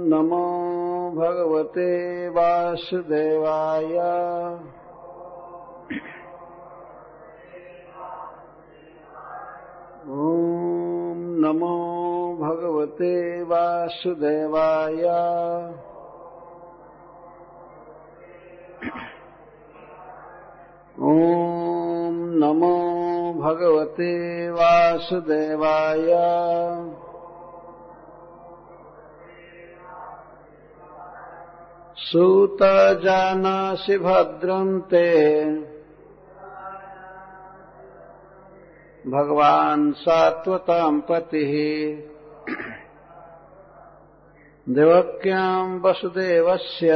नमो भगवते वासुदेवाय। ॐ नमो भगवते वासुदेवाय। ॐ नमो भगवते वासुदेवाय। सूत जानासि भद्रं ते भगवान् सात्वतां पतिः। देवक्यां वसुदेवस्य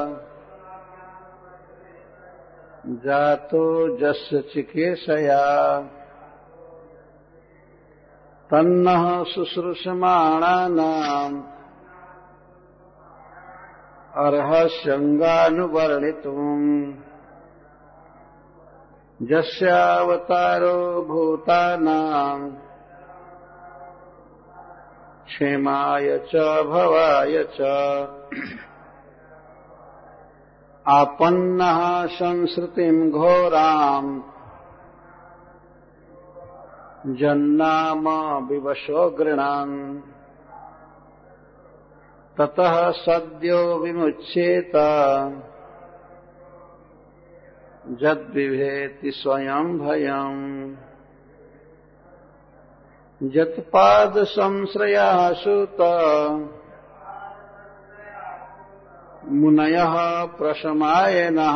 जातो जस्य चिकीर्षया तन्नः शुश्रूषमाणानाम् अर्हस्यङ्गानुवर्णितुम्। यस्यावतारो भूतानां क्षेमाय च भवाय च आपन्नः संसृतिं घोरां जन्नाम विवशो गृणान्। ततः सद्यो विमुच्येत यद्विभेति स्वयं भयम्। यत्पादसंश्रयः सुत मुनयः प्रशमायनः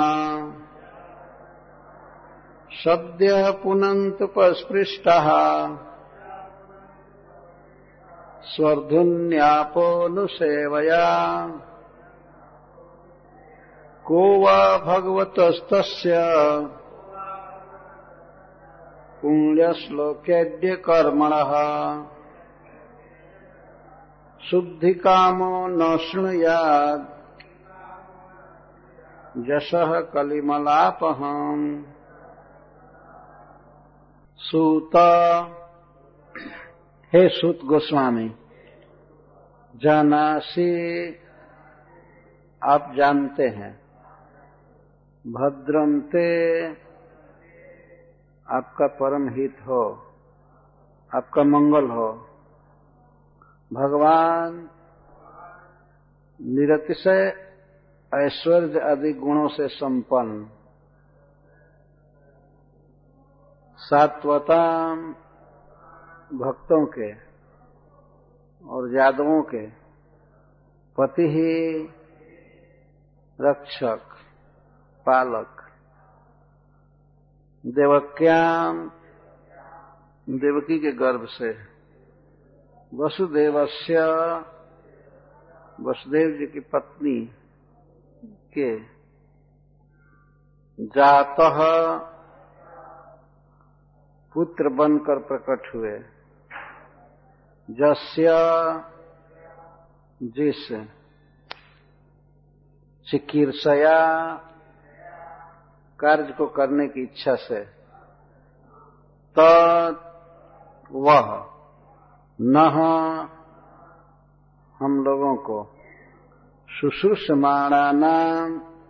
सद्यः पुनन्तुपस्पृष्टः स्वर्धुन्यापोऽनुसेवया। को वा भगवतस्तस्य पुण्यश्लोकेऽद्य कर्मणः शुद्धिकामो न शृणुयात् यशः कलिमलापहम्। सूत, हे सूत गोस्वामी, जानासि आप जानते हैं, भद्रम ते आपका परम हित हो, आपका मंगल हो। भगवान निरतिशय ऐश्वर्य आदि गुणों से संपन्न, सात्वताम भक्तों के और यादवों के पति ही रक्षक पालक। देवक्याम देवकी के गर्भ से, वसुदेवस्य वसुदेव जी की पत्नी के, जातः पुत्र बनकर प्रकट हुए, जस्य जिस, चिकीर्षया कार्य को करने की इच्छा से, तत् वह नः हम लोगों को, शुश्रूषमाणानां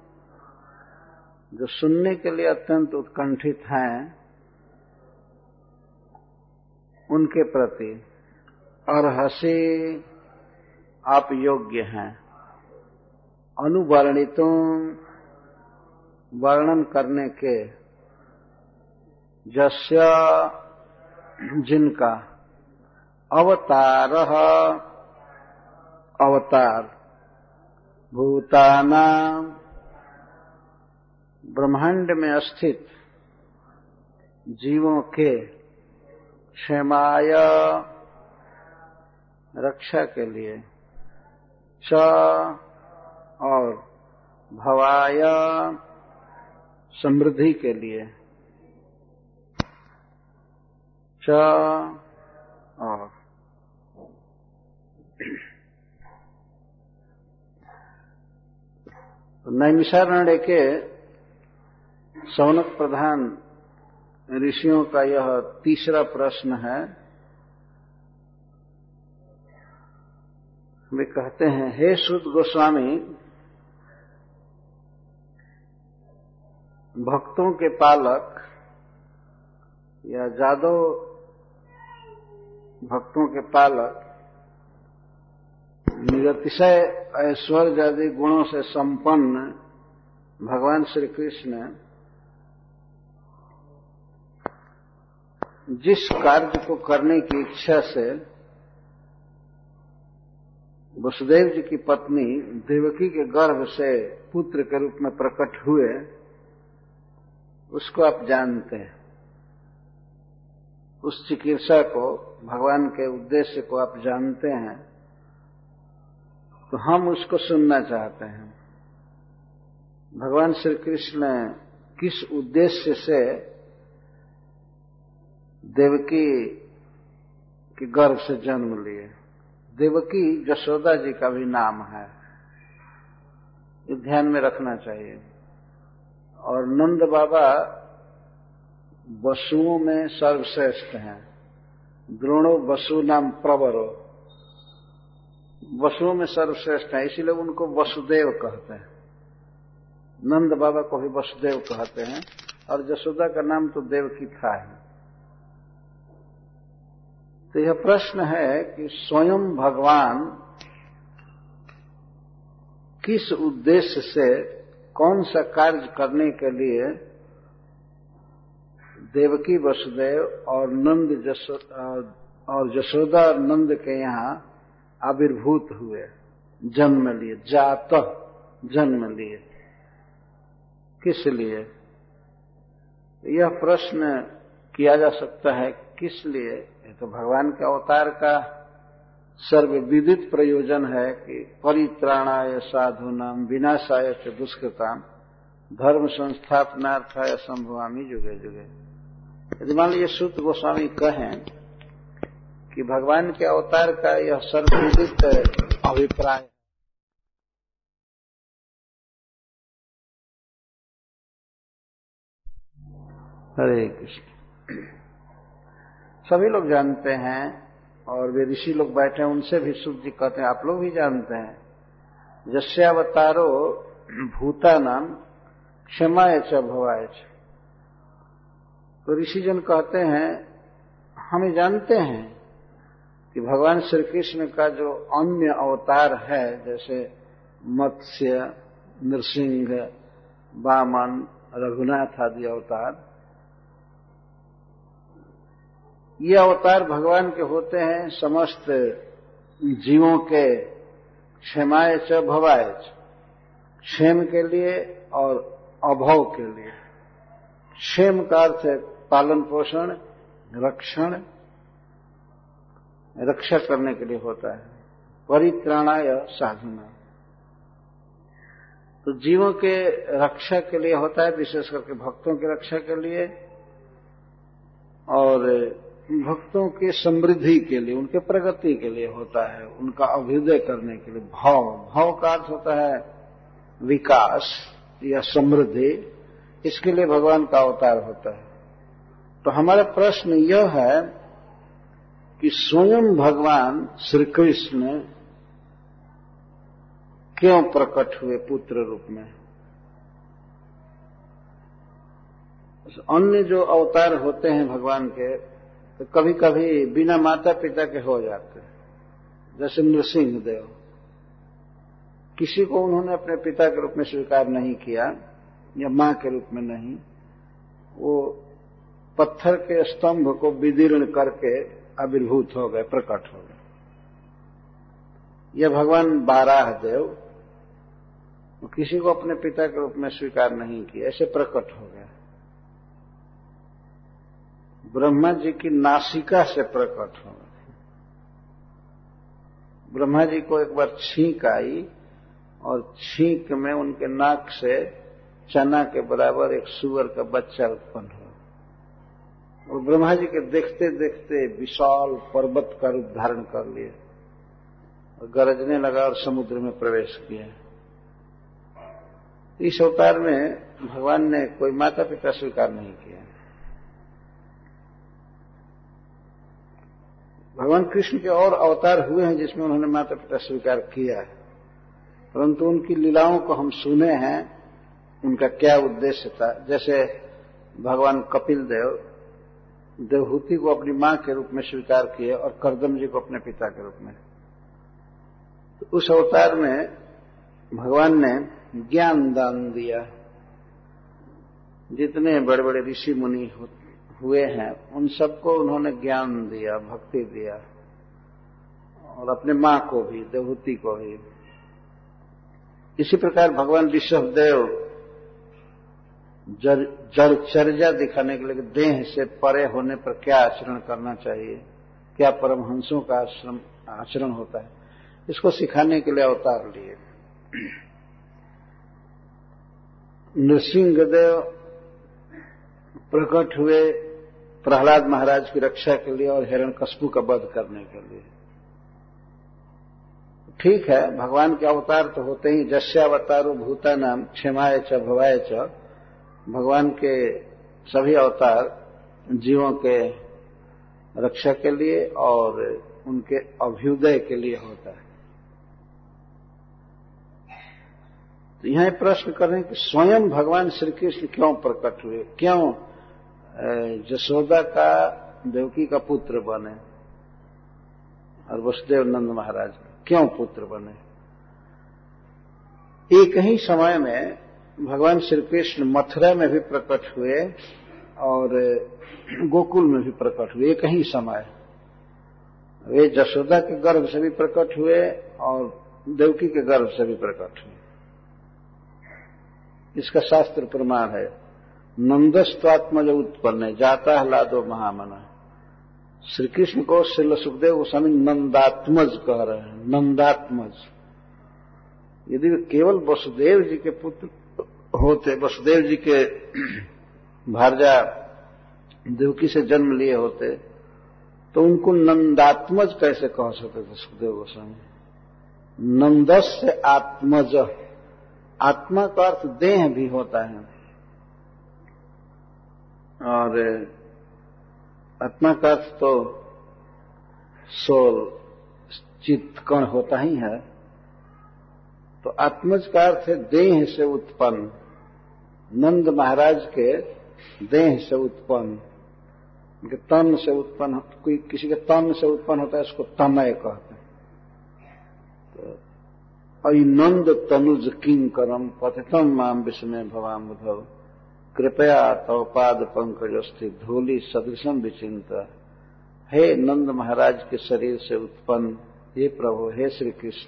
जो सुनने के लिए अत्यंत उत्कंठित हैं उनके प्रति अर्हसि आप योग्य हैं, अनुवर्णितुं वर्णन करने के, यस्य जिनका अवतारः अवतार भूतानां ब्रह्मांड में स्थित जीवों के क्षेमाय रक्षा के लिए, च और भवाय समृद्धि के लिए, च और नैमिषारण्य के शौनक प्रधान ऋषियों का यह तीसरा प्रश्न है। वे कहते हैं, हे सूत गोस्वामी, भक्तों के पालक या जादव भक्तों के पालक निरतिशय ऐश्वर्य आदि गुणों से संपन्न भगवान श्री कृष्ण जिस कार्य को करने की इच्छा से वसुदेव जी की पत्नी देवकी के गर्भ से पुत्र के रूप में प्रकट हुए, उसको आप जानते हैं। उस चिकित्सा को, भगवान के उद्देश्य को आप जानते हैं, तो हम उसको सुनना चाहते हैं। भगवान श्री कृष्ण किस उद्देश्य से देवकी के गर्भ से जन्म लिए? देवकी यशोदा जी का भी नाम है, ये ध्यान में रखना चाहिए। और नंद बाबा वसुओं में सर्वश्रेष्ठ हैं। द्रोणो वसु नाम प्रवरो, वसुओं में सर्वश्रेष्ठ है, इसीलिए उनको वसुदेव कहते हैं। नंद बाबा को भी वसुदेव कहते हैं, और यशोदा का नाम तो देवकी था ही। तो यह प्रश्न है कि स्वयं भगवान किस उद्देश्य से, कौन सा कार्य करने के लिए देवकी वसुदेव और यशोदा और नंद के यहाँ आविर्भूत हुए, जन्म लिए, जातः जन्म लिए, किस लिए? यह प्रश्न किया जा सकता है किस लिए। ये तो भगवान के अवतार का सर्वविदित प्रयोजन है कि परित्राणाय साधूनाम विनाशाय च दुष्कृताम धर्म संस्थापनार्थाय संभवामि जुगे जुगे। यदि मान लीजिए सूत गोस्वामी कहें कि भगवान के अवतार का यह सर्वविदित अभिप्राय, हरे कृष्ण, सभी लोग जानते हैं, और वे ऋषि लोग बैठे हैं, उनसे भी सूत जी कहते हैं, आप लोग भी जानते हैं, यस्यावतारो भूतानाम क्षमाय च भवाय च। तो ऋषिजन कहते हैं, हम जानते हैं कि भगवान श्री कृष्ण का जो अन्य अवतार है, जैसे मत्स्य, नृसिंह, वामन, रघुनाथ आदि अवतार, ये अवतार भगवान के होते हैं समस्त जीवों के क्षमाय च भवाय च, क्षेम के लिए और अभव के लिए। क्षेम का अर्थ है पालन पोषण, रक्षण, रक्षा करने के लिए होता है। परित्राणाय साधुना, तो जीवों के रक्षा के लिए होता है, विशेष करके भक्तों की रक्षा के लिए, और भक्तों की समृद्धि के लिए, उनके प्रगति के लिए होता है, उनका अभ्युदय करने के लिए। भाव, भाव का अर्थ होता है विकास या समृद्धि, इसके लिए भगवान का अवतार होता है। तो हमारा प्रश्न यह है कि स्वयं भगवान श्री कृष्ण क्यों प्रकट हुए पुत्र रूप में? अन्य जो अवतार होते हैं भगवान के, तो कभी कभी बिना माता पिता के हो जाते हैं, जैसे नृसिंह देव, किसी को उन्होंने अपने पिता के रूप में स्वीकार नहीं किया या मां के रूप में नहीं, वो पत्थर के स्तंभ को विदीर्ण करके आविर्भूत हो गए, प्रकट हो गए। यह भगवान बाराह देव किसी को अपने पिता के रूप में स्वीकार नहीं किया, ऐसे प्रकट हो गया। ब्रह्मा जी की नासिका से प्रकट हो गए। ब्रह्मा जी को एक बार छींक आई और छींक में उनके नाक से चना के बराबर एक सूअर का बच्चा उत्पन्न हुआ, और ब्रह्मा जी के देखते देखते विशाल पर्वत का रूप धारण कर लिए और गरजने लगा और समुद्र में प्रवेश किया। इस अवतार में भगवान ने कोई माता पिता स्वीकार नहीं किया। भगवान कृष्ण के और अवतार हुए हैं जिसमें उन्होंने माता पिता स्वीकार किया है, परंतु उनकी लीलाओं को हम सुने हैं, उनका क्या उद्देश्य था। जैसे भगवान कपिल देव देवहूति को अपनी मां के रूप में स्वीकार किए और कर्दम जी को अपने पिता के रूप में। तो उस अवतार में भगवान ने ज्ञान दान दिया। जितने बड़े बड़े ऋषि मुनि हुए हैं उन सबको उन्होंने ज्ञान दिया, भक्ति दिया, और अपने मां को भी, देवहूति को भी। इसी प्रकार भगवान ऋषभदेव जड़चर्या दिखाने के लिए देह से परे होने पर क्या आचरण करना चाहिए, क्या परमहंसों का आचरण होता है, इसको सिखाने के लिए अवतार लिए। नृसिंहदेव प्रकट हुए प्रहलाद महाराज की रक्षा के लिए और हिरण्यकश्यप का वध करने के लिए। ठीक है, भगवान के अवतार तो होते ही, जस्यावतारो भूतानाम क्षमाय च भवाय च। भगवान के सभी अवतार जीवों के रक्षा के लिए और उनके अभ्युदय के लिए होता है। तो यहां प्रश्न करें कि स्वयं भगवान श्री कृष्ण क्यों प्रकट हुए, क्यों यशोदा का देवकी का पुत्र बने और वसुदेव नंद महाराज क्यों पुत्र बने। एक ही समय में भगवान श्री कृष्ण मथुरा में भी प्रकट हुए और गोकुल में भी प्रकट हुए, एक ही समय। वे यशोदा के गर्भ से भी प्रकट हुए और देवकी के गर्भ से भी प्रकट हुए। इसका शास्त्र प्रमाण है। नंदस्त्वात्मज उत्पन्न जाता हलादो महामना। श्री कृष्ण को श्रील सुखदेव गोस्वामी नंदात्मज कह रहे हैं, नंदात्मज। यदि केवल वसुदेव जी के पुत्र होते, वसुदेव जी के भारजा देवकी से जन्म लिए होते, तो उनको नंदात्मज कैसे कह सकते थे सुखदेव गोस्वामी। नंदस्य आत्मज, आत्मा का अर्थ देह भी होता है और आत्मा का अर्थ तो सोल, चित्त, कण होता ही है। तो आत्मज का अर्थ है देह से उत्पन्न। नंद महाराज के देह से उत्पन्न, उनके तन से उत्पन्न, कोई किसी के तन से उत्पन्न होता है, उसको तनय कहते हैं। तो नंद तनुज किंकरम पतितम माम विस्मय भवाम बुधव कृपया तव पाद पंकज स्थित धूलि सदृशम विचिंता। हे नंद महाराज के शरीर से उत्पन्न हे प्रभु, हे श्री कृष्ण,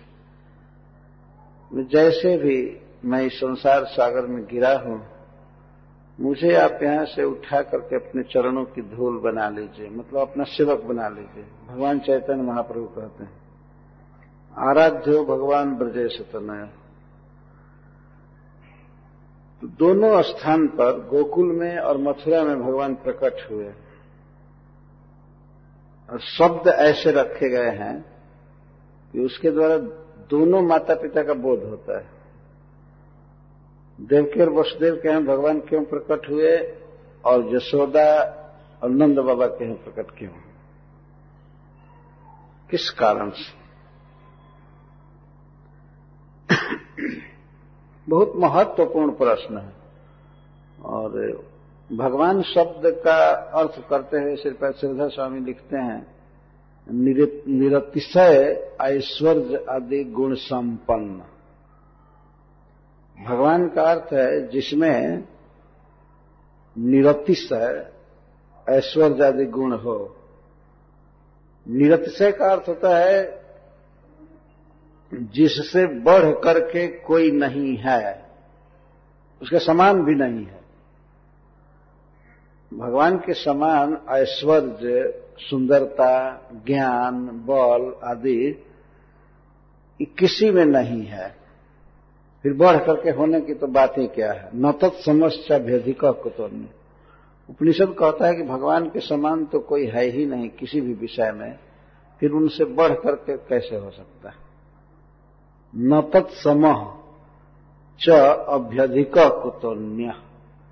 जैसे भी मैं इस संसार सागर में गिरा हूं, मुझे आप यहां से उठा करके अपने चरणों की धूल बना लीजिए, मतलब अपना सेवक बना लीजिए। भगवान चैतन्य महाप्रभु कहते हैं, आराध्यो भगवान ब्रजेश तनय। तो दोनों स्थान पर, गोकुल में और मथुरा में भगवान प्रकट हुए और शब्द ऐसे रखे गए हैं कि उसके द्वारा दोनों माता पिता का बोध होता है। देवकी और वसुदेव के यहां भगवान क्यों प्रकट हुए और यशोदा और नंद बाबा के यहां प्रकट क्यों, किस कारण से। बहुत महत्वपूर्ण प्रश्न है। और भगवान शब्द का अर्थ करते हुए श्रीपाद श्रीधर स्वामी लिखते हैं, निरतिशय ऐश्वर्य आदि गुण संपन्न। भगवान का अर्थ है जिसमें निरतिशय ऐश्वर्य आदि गुण हो। निरतिशय का अर्थ होता है जिससे बढ़ करके कोई नहीं है, उसके समान भी नहीं है। भगवान के समान ऐश्वर्य, सुंदरता, ज्ञान, बल आदि किसी में नहीं है, फिर बढ़ करके होने की तो बात ही क्या है। न तत्समश्चा भेदिक कुतोन्य। उपनिषद कहता है कि भगवान के समान तो कोई है ही नहीं किसी भी विषय में, फिर उनसे बढ़ करके कैसे हो सकता है। न तत्समः च अभ्यधिक कुतोन्य।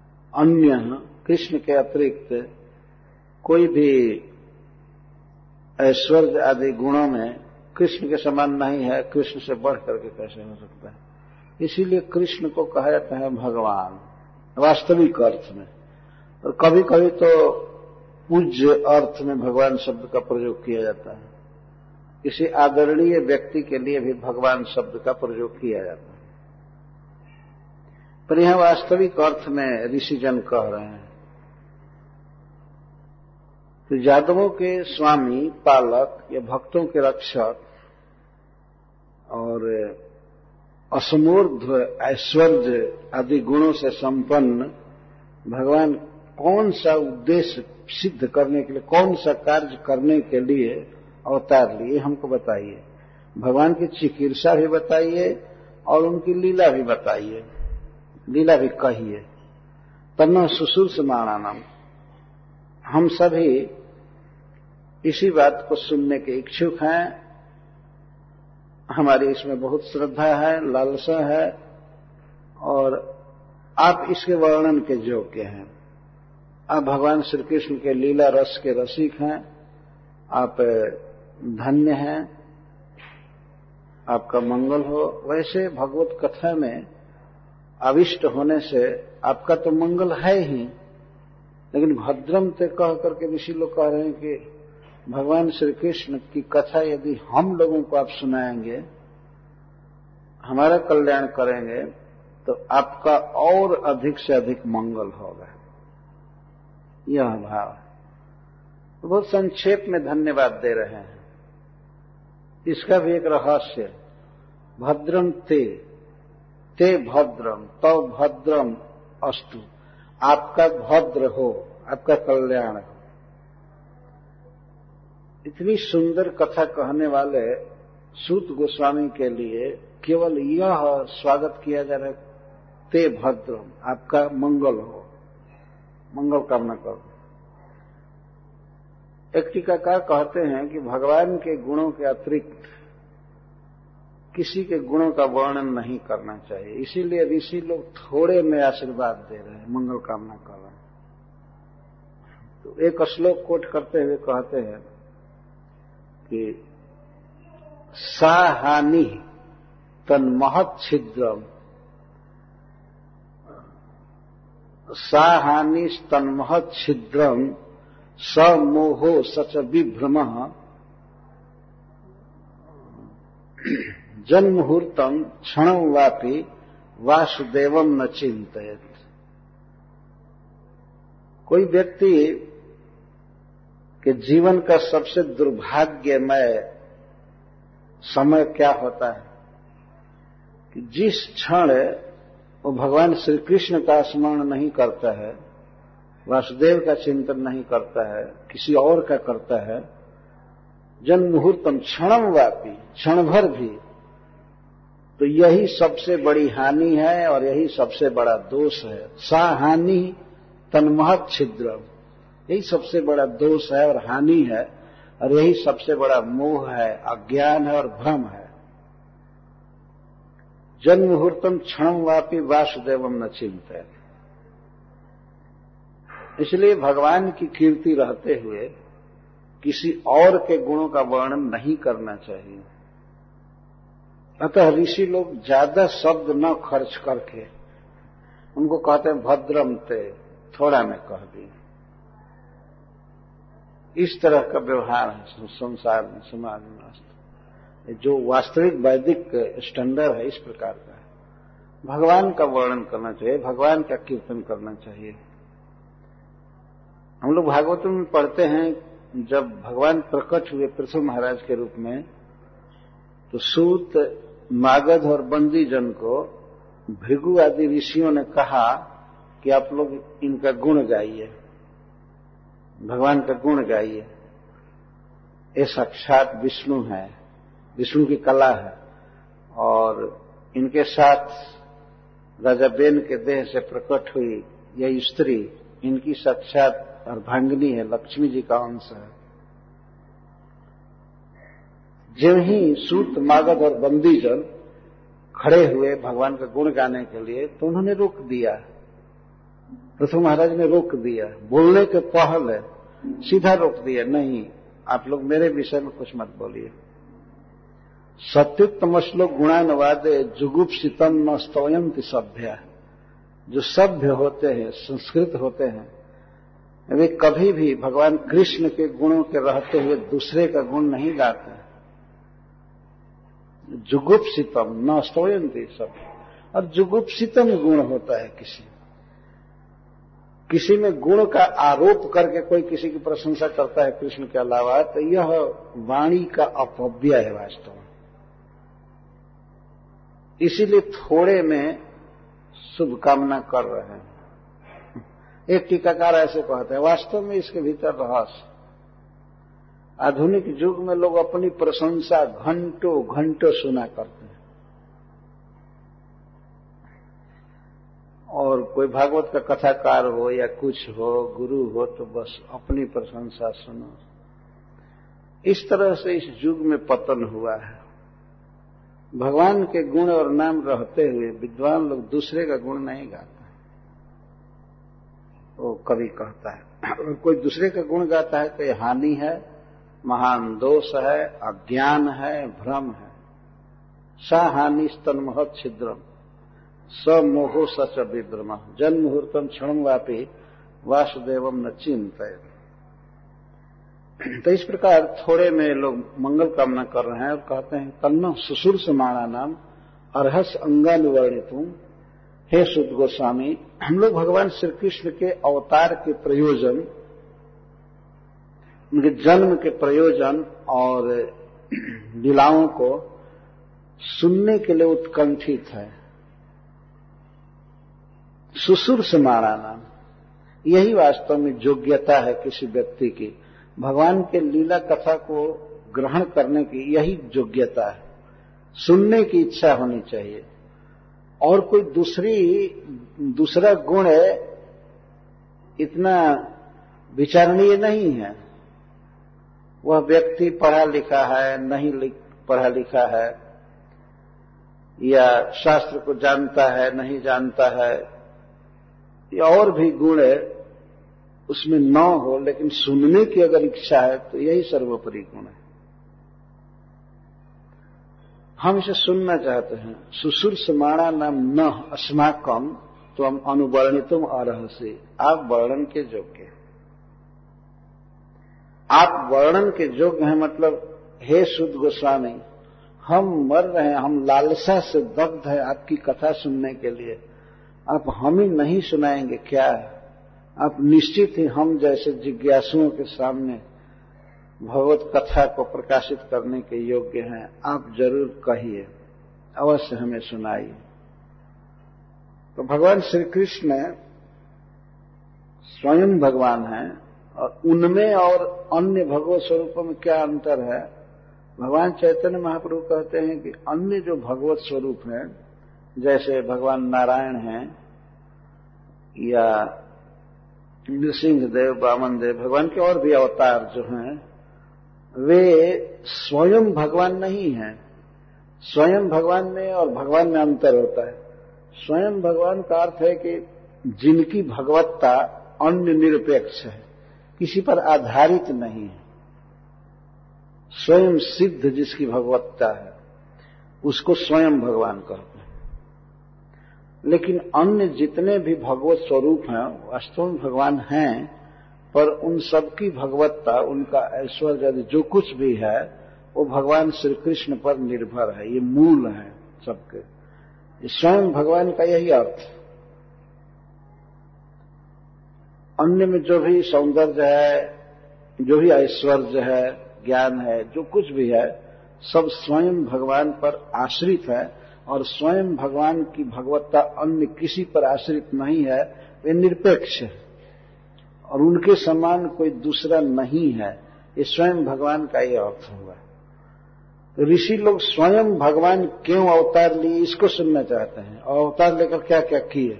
अन्य कृष्ण के अतिरिक्त कोई भी ऐश्वर्य आदि गुणों में कृष्ण के समान नहीं है, कृष्ण से बढ़ करके कैसे हो सकता है। इसीलिए कृष्ण को कहा जाता है भगवान वास्तविक अर्थ में। और कभी कभी तो पूज्य अर्थ में भगवान शब्द का प्रयोग किया जाता है। किसी आदरणीय व्यक्ति के लिए भी भगवान शब्द का प्रयोग किया जाता है, पर यहां वास्तविक अर्थ में ऋषिजन कह रहे हैं। तो यादवों के स्वामी, पालक या भक्तों के रक्षक और असमूर्ध्व ऐश्वर्य आदि गुणों से संपन्न भगवान कौन सा उद्देश्य सिद्ध करने के लिए, कौन सा कार्य करने के लिए अवतार लिए, हमको बताइए। भगवान की चिकित्सा भी बताइए और उनकी लीला भी बताइए, लीला भी कहिए। तन्नो शुश्रूषमाणानाम, हम सभी इसी बात को सुनने के इच्छुक हैं। हमारी इसमें बहुत श्रद्धा है, लालसा है, और आप इसके वर्णन के योग्य हैं। आप भगवान श्री कृष्ण के लीला रस के रसिक हैं, आप धन्य हैं, आपका मंगल हो। वैसे भगवत कथा में अविष्ट होने से आपका तो मंगल है ही, लेकिन भद्रम ते कह करके ऋषि लोग कह रहे हैं कि भगवान श्री कृष्ण की कथा यदि हम लोगों को आप सुनाएंगे, हमारा कल्याण करेंगे, तो आपका और अधिक से अधिक मंगल होगा। यह भाव है। तो बहुत संक्षेप में धन्यवाद दे रहे हैं। इसका भी एक रहस्य, भद्रम ते भद्रम तव भद्रम अस्तु, आपका भद्र हो, आपका कल्याण हो। इतनी सुंदर कथा कहने वाले सूत गोस्वामी के लिए केवल यह स्वागत किया जा रहा है, ते भद्रम, आपका मंगल हो, मंगल कामना करो। एक टीकाकार कहते हैं कि भगवान के गुणों के अतिरिक्त किसी के गुणों का वर्णन नहीं करना चाहिए, इसीलिए ऋषि लोग थोड़े में आशीर्वाद दे रहे हैं, मंगल कामना कर रहे हैं। तो एक श्लोक कोट करते हुए कहते हैं कि साहानि तन्महत् छिद्रम, साहानि तन्महत् छिद्रम समोहो सच विभ्रमः जन्मुहूर्तम क्षणं वापि वासुदेवम न चिंतयेत। कोई व्यक्ति के जीवन का सबसे दुर्भाग्यमय समय क्या होता है कि जिस क्षण वो भगवान श्री कृष्ण का स्मरण नहीं करता है, वासुदेव का चिंतन नहीं करता है, किसी और का करता है, जन्म मुहूर्तम क्षणम वापी, क्षण भर भी, तो यही सबसे बड़ी हानि है और यही सबसे बड़ा दोष है। सा हानि तन्महत् छिद्रम, यही सबसे बड़ा दोष है और हानि है, और यही सबसे बड़ा मोह है, अज्ञान है और भ्रम है। जन्म मुहूर्तम क्षणम वापी वासुदेवम न चिंतयेत। इसलिए भगवान की कीर्ति रहते हुए किसी और के गुणों का वर्णन नहीं करना चाहिए। अतः ऋषि लोग ज्यादा शब्द न खर्च करके उनको कहते हैं भद्रम ते, थोड़ा में कह दी। इस तरह का व्यवहार है संसार में, समाज में। जो वास्तविक वैदिक स्टैंडर्ड है इस प्रकार का है। भगवान का वर्णन करना चाहिए, भगवान का कीर्तन करना चाहिए। हम लोग भागवत में पढ़ते हैं, जब भगवान प्रकट हुए पृथु महाराज के रूप में, तो सूत, मागध और बंदी जन को भृगु आदि ऋषियों ने कहा कि आप लोग इनका गुण गाइए, भगवान का गुण गाइए। ये साक्षात विष्णु है, विष्णु की कला है, और इनके साथ राजा बेन के देह से प्रकट हुई यह स्त्री इनकी साक्षात अर्धांगिनी है, लक्ष्मी जी का अंश है। जब ही सूत, मागध और बंदीजन खड़े हुए भगवान का गुण गाने के लिए, तो उन्होंने रोक दिया। पृथु महाराज ने रोक दिया, बोलने के पहले सीधा रोक दिया, नहीं, आप लोग मेरे विषय में कुछ मत बोलिए। सत्युत्तम श्लोक गुणानुवादे जुगुप्सितम न स्तवयंति सभ्या। जो सभ्य होते हैं, संस्कृत होते हैं, वे कभी भी भगवान कृष्ण के गुणों के रहते हुए दूसरे का गुण नहीं गाते। जुगुप्सितम न स्तवयंति सभ्या। और जुगुप्सितम गुण होता है किसी में गुण का आरोप करके कोई किसी की प्रशंसा करता है कृष्ण के अलावा, तो यह वाणी का अपव्यय है वास्तव में। इसीलिए थोड़े में शुभकामना कर रहे हैं। एक टीकाकार ऐसे कहते हैं, वास्तव में इसके भीतर रहस्य। आधुनिक युग में लोग अपनी प्रशंसा घंटों घंटों सुना करते हैं, और कोई भागवत का कथाकार हो या कुछ हो, गुरु हो, तो बस अपनी प्रशंसा सुनो। इस तरह से इस युग में पतन हुआ है। भगवान के गुण और नाम रहते हुए विद्वान लोग दूसरे का गुण नहीं गाते। वो कवि कहता है, और कोई दूसरे का गुण गाता है तो ये हानि है, महान दोष है, अज्ञान है, भ्रम है। सा हानि स्तन्महत् छिद्रम स मोहो सच विभ्रम जन्म मुहूर्तम क्षणम वापी वासुदेवम न चिंतय। तो इस प्रकार थोड़े में लोग मंगल कामना कर रहे हैं और कहते हैं, तन्नो सुसुर समाना नाम अर्हस अंगानुवर्णितुम। हे सुत गोस्वामी, हम लोग भगवान श्री कृष्ण के अवतार के प्रयोजन, उनके जन्म के प्रयोजन और लीलाओं को सुनने के लिए उत्कंठित है। सुसुर समाना नाम, यही वास्तव में योग्यता है किसी व्यक्ति की। भगवान के लीला कथा को ग्रहण करने की यही योग्यता है। सुनने की इच्छा होनी चाहिए, और कोई दूसरा गुण इतना विचारणीय नहीं है। वह व्यक्ति पढ़ा लिखा है, नहीं पढ़ा लिखा है, या शास्त्र को जानता है, नहीं जानता है, या और भी गुण उसमें न हो, लेकिन सुनने की अगर इच्छा है तो यही सर्वोपरि गुण है। हम इसे सुनना चाहते हैं। सुसुर समाणा नाम न अस्माकम त्वम अनुवर्णितुम अर्हसि। आप वर्णन के योग्य, आप वर्णन के योग्य हैं। मतलब हे सुत गोस्वामी, हम मर रहे हैं, हम लालसा से दग्ध है आपकी कथा सुनने के लिए। आप हम ही नहीं सुनाएंगे क्या? आप निश्चित ही हम जैसे जिज्ञासुओं के सामने भगवत कथा को प्रकाशित करने के योग्य हैं। आप जरूर कहिए, अवश्य हमें सुनाइए। तो भगवान श्री कृष्ण स्वयं भगवान हैं, और उनमें और अन्य भगवत स्वरूपों में क्या अंतर है? भगवान चैतन्य महाप्रभु कहते हैं कि अन्य जो भगवत स्वरूप हैं, जैसे भगवान नारायण हैं या नृसिंह देव, वामन देव, भगवान के और भी अवतार जो हैं, वे स्वयं भगवान नहीं हैं। स्वयं भगवान में और भगवान में अंतर होता है। स्वयं भगवान का अर्थ है कि जिनकी भगवत्ता अन्य निरपेक्ष है, किसी पर आधारित नहीं है, स्वयं सिद्ध जिसकी भगवत्ता है, उसको स्वयं भगवान कहते हैं। लेकिन अन्य जितने भी भगवत स्वरूप हैं वास्तव में भगवान हैं, पर उन सबकी भगवत्ता, उनका ऐश्वर्य जो कुछ भी है, वो भगवान श्री कृष्ण पर निर्भर है। ये मूल है सबके। स्वयं भगवान का यही अर्थ। अन्य में जो भी सौंदर्य है, जो भी ऐश्वर्य है, ज्ञान है, जो कुछ भी है, सब स्वयं भगवान पर आश्रित है। और स्वयं भगवान की भगवत्ता अन्य किसी पर आश्रित नहीं है, वे निरपेक्ष है, और उनके समान कोई दूसरा नहीं है। ये स्वयं भगवान का ये अर्थ हुआ। तो ऋषि लोग स्वयं भगवान क्यों अवतार लिए, इसको सुनना चाहते हैं। और अवतार लेकर क्या क्या किए?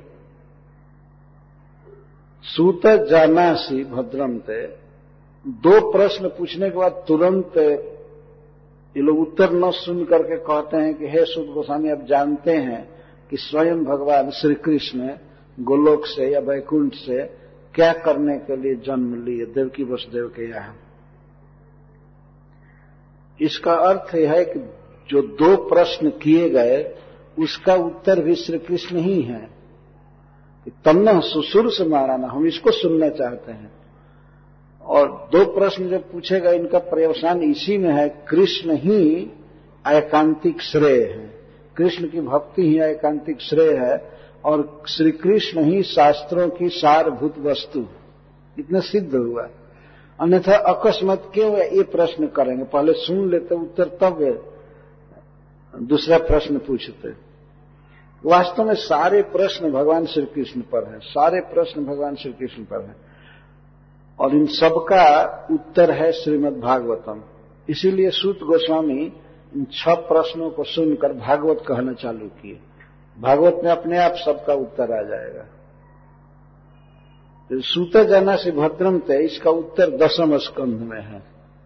सूत जानासी भद्रम ते। 2 प्रश्न पूछने के बाद तुरंत ये लोग उत्तर न सुन करके कहते हैं कि हे सुत गोस्वामी, आप जानते हैं कि स्वयं भगवान श्री कृष्ण गोलोक से या वैकुंठ से क्या करने के लिए जन्म लिए देवकी वसुदेव के यहाँ। इसका अर्थ यह है कि जो 2 प्रश्न किए गए उसका उत्तर भी श्री कृष्ण ही है। तन्ना सुसुर से माराना, हम इसको सुनना चाहते हैं। और 2 प्रश्न जो पूछे गए इनका पर्यवसान इसी में है, कृष्ण ही एकांतिक श्रेय है, कृष्ण की भक्ति ही एकांतिक श्रेय है और श्री कृष्ण ही शास्त्रों की सारभूत वस्तु, इतना सिद्ध हुआ। अन्यथा अकस्मात क्यों ये प्रश्न करेंगे, पहले सुन लेते उत्तर तब दूसरा प्रश्न पूछते। वास्तव में सारे प्रश्न भगवान श्री कृष्ण पर है, सारे प्रश्न भगवान श्री कृष्ण पर है और इन सबका उत्तर है श्रीमद् भागवतम। इसीलिए सूत गोस्वामी इन 6 प्रश्नों को सुनकर भागवत कहना चालू किए। भागवत में अपने आप सबका उत्तर आ जाएगा। तो सूत जाना से भद्रम थे, इसका उत्तर 10वें स्कंध में है।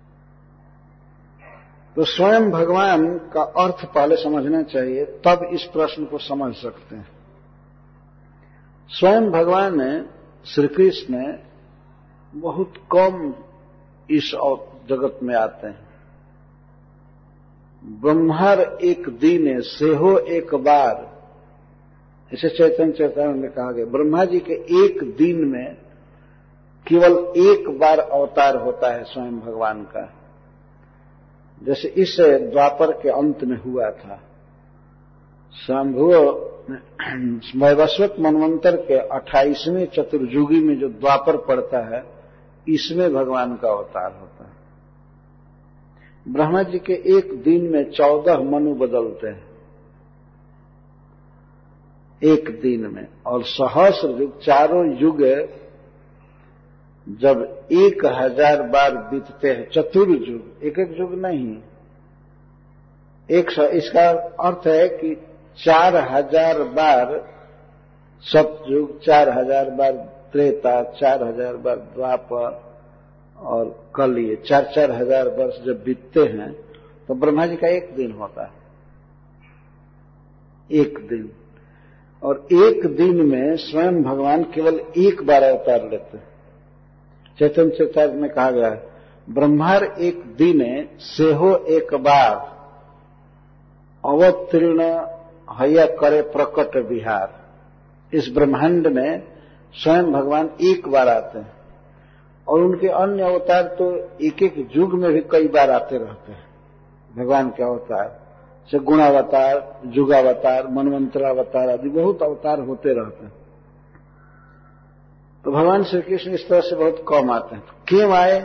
तो स्वयं भगवान का अर्थ पहले समझना चाहिए, तब इस प्रश्न को समझ सकते हैं। स्वयं भगवान श्री कृष्ण बहुत कम इस जगत में आते हैं। ब्रह्मार एक दिन से हो एक बार, इसे चैतन्य चैतन्य में कहा गया, ब्रह्मा जी के एक दिन में केवल एक बार अवतार होता है स्वयं भगवान का। जैसे इस द्वापर के अंत में हुआ था, शंभु वैवस्वत मनवंतर के 28वें चतुर्युगी में जो द्वापर पड़ता है, इसमें भगवान का अवतार होता है। ब्रह्मा जी के एक दिन में 14 मनु बदलते हैं एक दिन में, और सहस्र युग, चारों युग जब 1000 बार बीतते हैं, चतुर्युग, एक एक युग नहीं, इसका अर्थ है कि 4000 बार सतयुग, 4000 बार त्रेता, 4000 बार द्वापर और कलयुग, 4-4 हजार वर्ष जब बीतते हैं तो ब्रह्मा जी का एक दिन होता है, एक दिन। और एक दिन में स्वयं भगवान केवल एक बार अवतार लेते हैं। चैतन्य चैतन्य में कहा गया है, ब्रह्मार एक दिन से हो एक बार अवतीर्ण हया करे प्रकट विहार। इस ब्रह्मांड में स्वयं भगवान एक बार आते हैं और उनके अन्य अवतार तो एक एक युग में भी कई बार आते रहते हैं। भगवान के अवतार से गुणावतार, युगावतार, मनवंतरावतार आदि बहुत अवतार होते रहते हैं। तो भगवान श्री कृष्ण इस तरह से बहुत कम आते हैं। क्यों आए?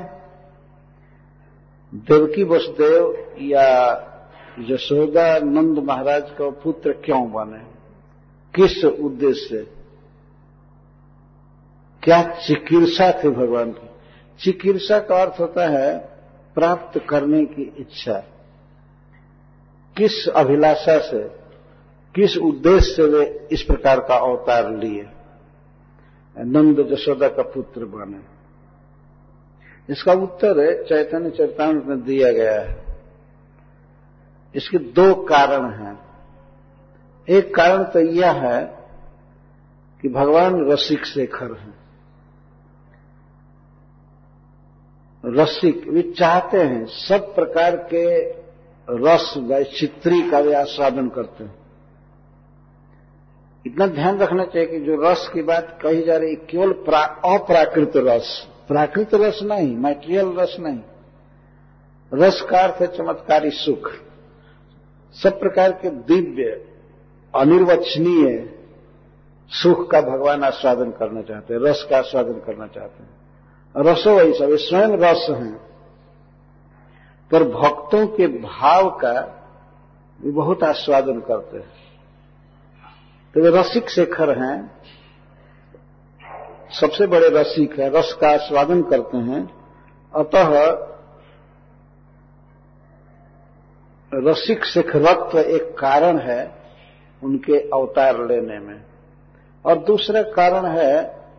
देवकी वसुदेव या यशोदा नंद महाराज का पुत्र क्यों बने, किस उद्देश्य से, क्या चिकित्सा थी भगवान की? चिकित्सा का अर्थ होता है प्राप्त करने की इच्छा। किस अभिलाषा से, किस उद्देश्य से वे इस प्रकार का अवतार लिए, नंद यशोदा का पुत्र बने? इसका उत्तर चैतन्य चरितामृत में दिया गया है। इसके 2 कारण हैं। एक कारण तो यह है कि भगवान रसिक शेखर हैं। रसिक, वे चाहते हैं सब प्रकार के रस व चित्री का वे आस्वादन करते हैं। इतना ध्यान रखना चाहिए कि जो रस की बात कही जा रही केवल अप्राकृत रस, प्राकृत रस नहीं, मैटेरियल रस नहीं। रस का अर्थ है चमत्कारी सुख। सब प्रकार के दिव्य अनिर्वचनीय सुख का भगवान आस्वादन करना चाहते हैं, रस का आस्वादन करना चाहते हैं। रसो वही सब, स्वयं रस हैं, पर भक्तों के भाव का भी बहुत आस्वादन करते हैं। तो वे रसिक शेखर हैं, सबसे बड़े रसिक हैं, रस का आस्वादन करते हैं। अतः रसिक शेखरत्व एक कारण है उनके अवतार लेने में। और दूसरा कारण है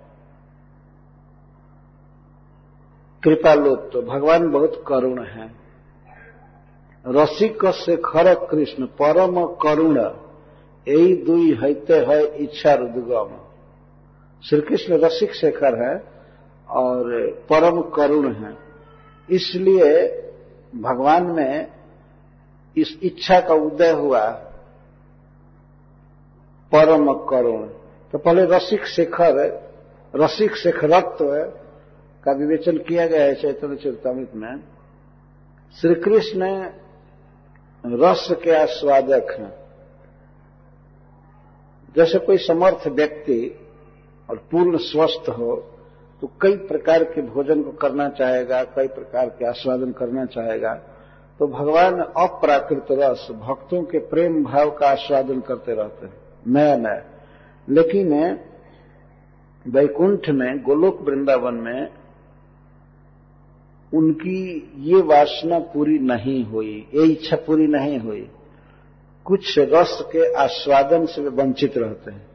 कृपालुत्व। भगवान बहुत करुण है। रसिक शेखर कृष्ण परम करुण, यही दुई हैते है इच्छा रुद्गम। श्री कृष्ण रसिक शेखर है और परम करुण है, इसलिए भगवान में इस इच्छा का उदय हुआ परम करुण। तो पहले रसिक शेखरत्व का विवेचन किया गया है चैतन्य चरितामृत में। श्री कृष्ण रस के आस्वादक हैं। जैसे कोई समर्थ व्यक्ति और पूर्ण स्वस्थ हो तो कई प्रकार के भोजन को करना चाहेगा, कई प्रकार के आस्वादन करना चाहेगा। तो भगवान अप्राकृत रस, भक्तों के प्रेम भाव का आस्वादन करते रहते हैं नया नया। लेकिन वैकुंठ में, गोलोक वृंदावन में उनकी ये वासना पूरी नहीं हुई, ये इच्छा पूरी नहीं हुई। कुछ रस के आस्वादन से वे वंचित रहते हैं।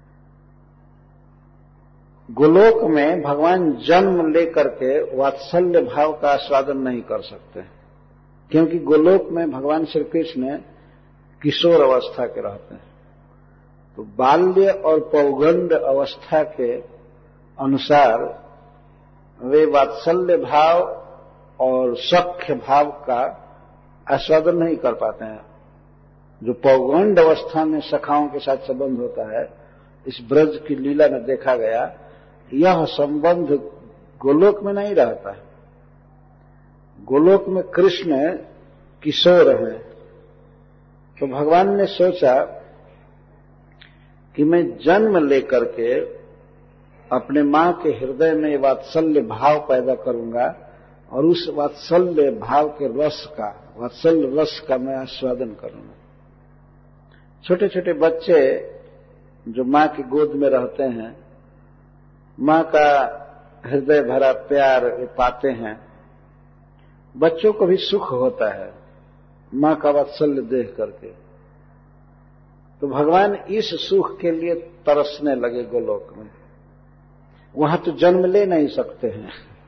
गोलोक में भगवान जन्म लेकर के वात्सल्य भाव का आस्वादन नहीं कर सकते, क्योंकि गोलोक में भगवान श्री कृष्ण किशोर अवस्था के रहते हैं। तो बाल्य और पौगंड अवस्था के अनुसार वे वात्सल्य भाव और सख्य भाव का आस्वादन नहीं कर पाते हैं। जो पौगंड अवस्था में सखाओं के साथ संबंध होता है, इस ब्रज की लीला में देखा गया, यह संबंध गोलोक में नहीं रहता है। गोलोक में कृष्ण किशोर हैं। तो भगवान ने सोचा कि मैं जन्म लेकर के अपने मां के हृदय में वात्सल्य भाव पैदा करूंगा और उस वात्सल्य भाव के रस का, वात्सल्य रस का मैं आस्वादन करूंगा। छोटे छोटे बच्चे जो मां की गोद में रहते हैं, मां का हृदय भरा प्यार वे पाते हैं। बच्चों को भी सुख होता है मां का वात्सल्य देख करके। तो भगवान इस सुख के लिए तरसने लगे गोलोक में। वहां तो जन्म ले नहीं सकते हैं,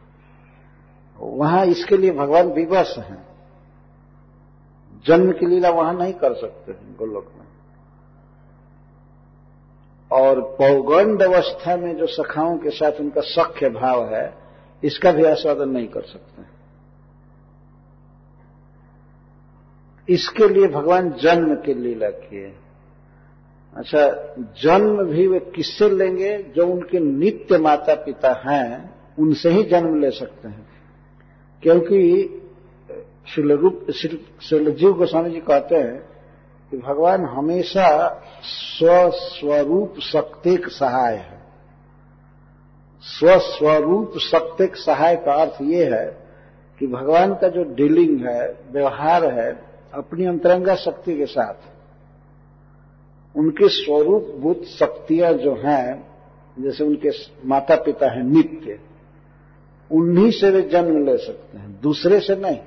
वहां इसके लिए भगवान विवश हैं। जन्म की लीला वहां नहीं कर सकते हैं गोलोक में। और पौगंड अवस्था में जो सखाओं के साथ उनका सख्य भाव है, इसका भी आस्वादन नहीं कर सकते। इसके लिए भगवान जन्म की लीला किए। अच्छा, जन्म भी वे किससे लेंगे? जो उनके नित्य माता पिता हैं, उनसे ही जन्म ले सकते हैं। क्योंकि श्रील जीव गोस्वामी जी कहते हैं कि भगवान हमेशा स्वस्वरूप शक्तिक सहाय है। स्वस्वरूप शक्तिक सहाय का अर्थ ये है कि भगवान का जो डीलिंग है, व्यवहार है अपनी अंतरंगा शक्ति के साथ, उनके स्वरूप भूत शक्तियां जो हैं, जैसे उनके माता पिता हैं नित्य, उन्हीं से वे जन्म ले सकते हैं, दूसरे से नहीं।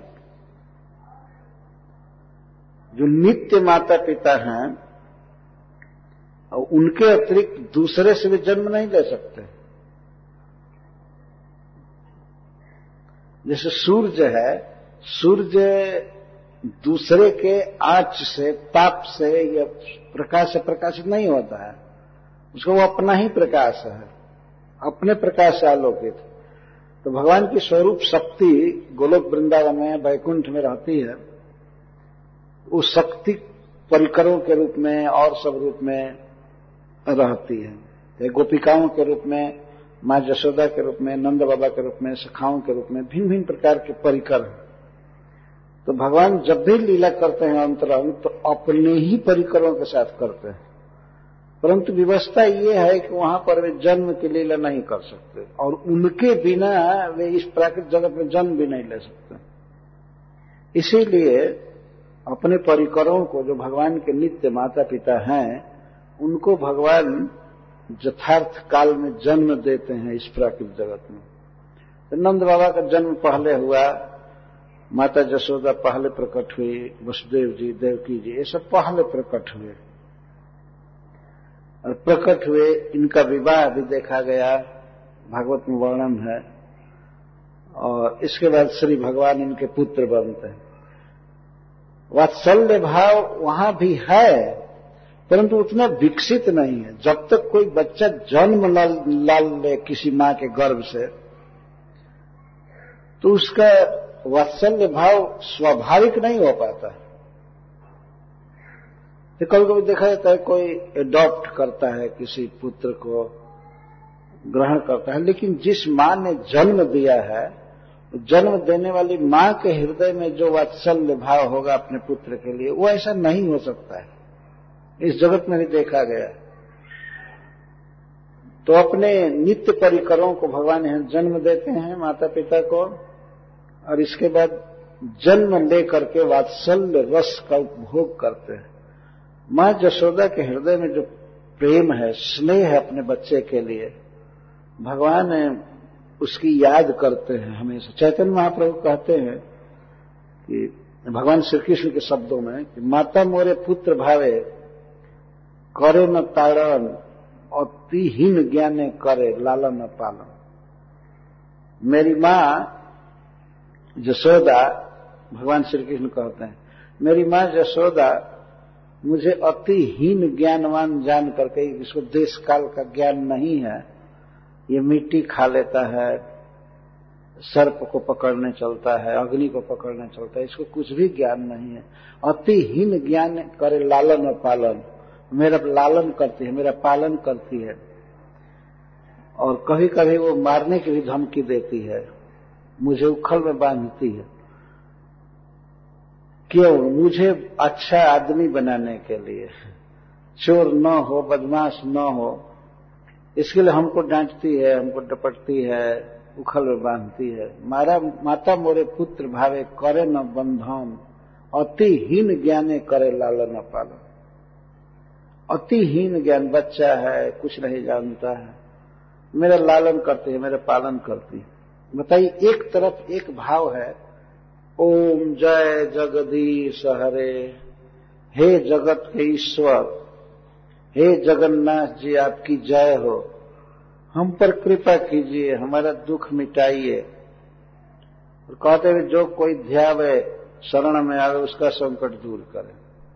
जो नित्य माता पिता हैं और उनके अतिरिक्त दूसरे से वे जन्म नहीं ले सकते। जैसे सूर्य है, सूर्य दूसरे के आंच से, ताप से या प्रकाश से प्रकाशित नहीं होता है, उसका वो अपना ही प्रकाश है, अपने प्रकाश से आलोकित। तो भगवान की स्वरूप शक्ति गोलोक वृंदावन में, वैकुंठ में रहती है। उस शक्ति परिकरों के रूप में और सब रूप में रहती है। गोपिकाओं के रूप में, मां यशोदा के रूप में, नंद बाबा के रूप में, सखाओं के रूप में, भिन्न भिन्न प्रकार के परिकर हैं। तो भगवान जब भी लीला करते हैं अंतरंग, तो अपने ही परिकरों के साथ करते हैं। परंतु व्यवस्था ये है कि वहां पर वे जन्म की लीला नहीं कर सकते, और उनके बिना वे इस प्राकृतिक जगत में जन्म भी नहीं ले सकते। इसीलिए अपने परिकरों को, जो भगवान के नित्य माता पिता हैं, उनको भगवान यथार्थ काल में जन्म देते हैं इस प्राकृतिक जगत में। तो नंद बाबा का जन्म पहले हुआ, माता यशोदा पहले प्रकट हुई, वसुदेव जी, देवकी जी, ये सब पहले प्रकट हुए। और प्रकट हुए, इनका विवाह भी देखा गया, भागवत में वर्णन है। और इसके बाद श्री भगवान इनके पुत्र बनते हैं। वात्सल्य भाव वहां भी है, परंतु उतना विकसित नहीं है। जब तक कोई बच्चा जन्म न ले किसी मां के गर्भ से, तो उसका वात्सल्य भाव स्वाभाविक नहीं हो पाता है। तो कभी कभी देखा जाता है कोई एडॉप्ट करता है, किसी पुत्र को ग्रहण करता है, लेकिन जिस मां ने जन्म दिया है, जन्म देने वाली मां के हृदय में जो वात्सल्य भाव होगा अपने पुत्र के लिए, वो ऐसा नहीं हो सकता है। इस जगत में भी देखा गया। तो अपने नित्य परिकरों को भगवान यहाँ जन्म देते हैं माता पिता को, और इसके बाद जन्म लेकर के वात्सल्य रस का उपभोग करते हैं। मां यशोदा के हृदय में जो प्रेम है, स्नेह है अपने बच्चे के लिए, भगवान उसकी याद करते हैं हमेशा। चैतन्य महाप्रभु कहते हैं कि भगवान श्री कृष्ण के शब्दों में कि माता मोरे पुत्र भावे करे न ताड़न अतिहीन ज्ञाने करे लालन न पालन। मेरी मां यशोदा, भगवान श्री कृष्ण कहते हैं, मेरी मां यशोदा मुझे अतिहीन ज्ञानवान जान करके, इसको देश काल का ज्ञान नहीं है, ये मिट्टी खा लेता है, सर्प को पकड़ने चलता है, अग्नि को पकड़ने चलता है, इसको कुछ भी ज्ञान नहीं है, अतिहीन ज्ञान करे लालन और पालन। मेरा लालन करती है, मेरा पालन करती है, और कभी कभी वो मारने की भी धमकी देती है, मुझे उखल में बांधती है। क्यों? मुझे अच्छा आदमी बनाने के लिए, चोर न हो, बदमाश न हो, इसके लिए हमको डांटती है, हमको डपटती है, उखल में बांधती है। माता मोरे पुत्र भावे करे न बंधन अतिहीन ज्ञाने करे लालन न पालन। अतिहीन ज्ञान, बच्चा है, कुछ नहीं जानता है, मेरा लालन करती है, मेरा पालन करती है। बताइए, एक तरफ एक भाव है, ओम जय जगदीश हरे, हे जगत के ईश्वर, हे जगन्नाथ जी आपकी जय हो, हम पर कृपा कीजिए, हमारा दुख मिटाइए। और कहते हुए जो कोई ध्यावे शरण में आवे उसका संकट दूर करे,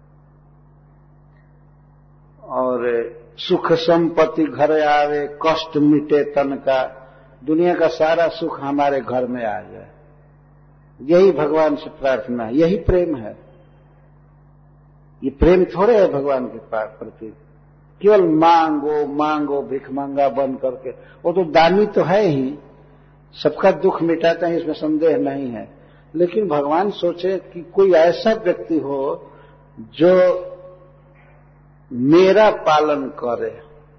और सुख संपत्ति घर आवे कष्ट मिटे तन का, दुनिया का सारा सुख हमारे घर में आ जाए, यही भगवान से प्रार्थना है, यही प्रेम है। ये प्रेम थोड़े है भगवान के प्रति, केवल मांगो मांगो भिख मांगा बन करके। वो तो दानी तो है ही, सबका दुख मिटाते हैं, इसमें संदेह नहीं है, लेकिन भगवान सोचे कि कोई ऐसा व्यक्ति हो जो मेरा पालन करे,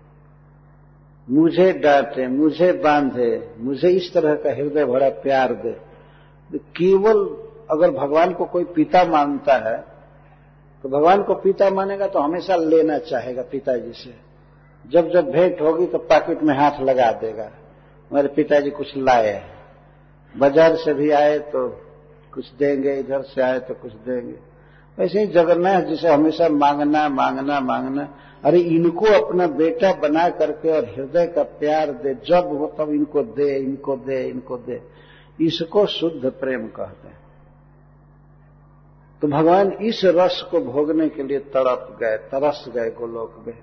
मुझे डांटे, मुझे बांधे, मुझे इस तरह का हृदय भरा प्यार दे। केवल अगर भगवान को कोई पिता मानता है तो भगवान को पिता मानेगा तो हमेशा लेना चाहेगा पिताजी से। जब जब भेंट होगी तो पॉकेट में हाथ लगा देगा, मेरे पिताजी कुछ लाए, बाजार से भी आए तो कुछ देंगे, इधर से आए तो कुछ देंगे। वैसे ही जगन्नाथ जी से हमेशा मांगना मांगना मांगना। अरे इनको अपना बेटा बना करके और हृदय का प्यार दे, जब हो तब इनको दे, इनको दे, इनको दे, इसको शुद्ध प्रेम कहते हैं। तो भगवान इस रस को भोगने के लिए तड़प गए, तरस गए गोलोक में।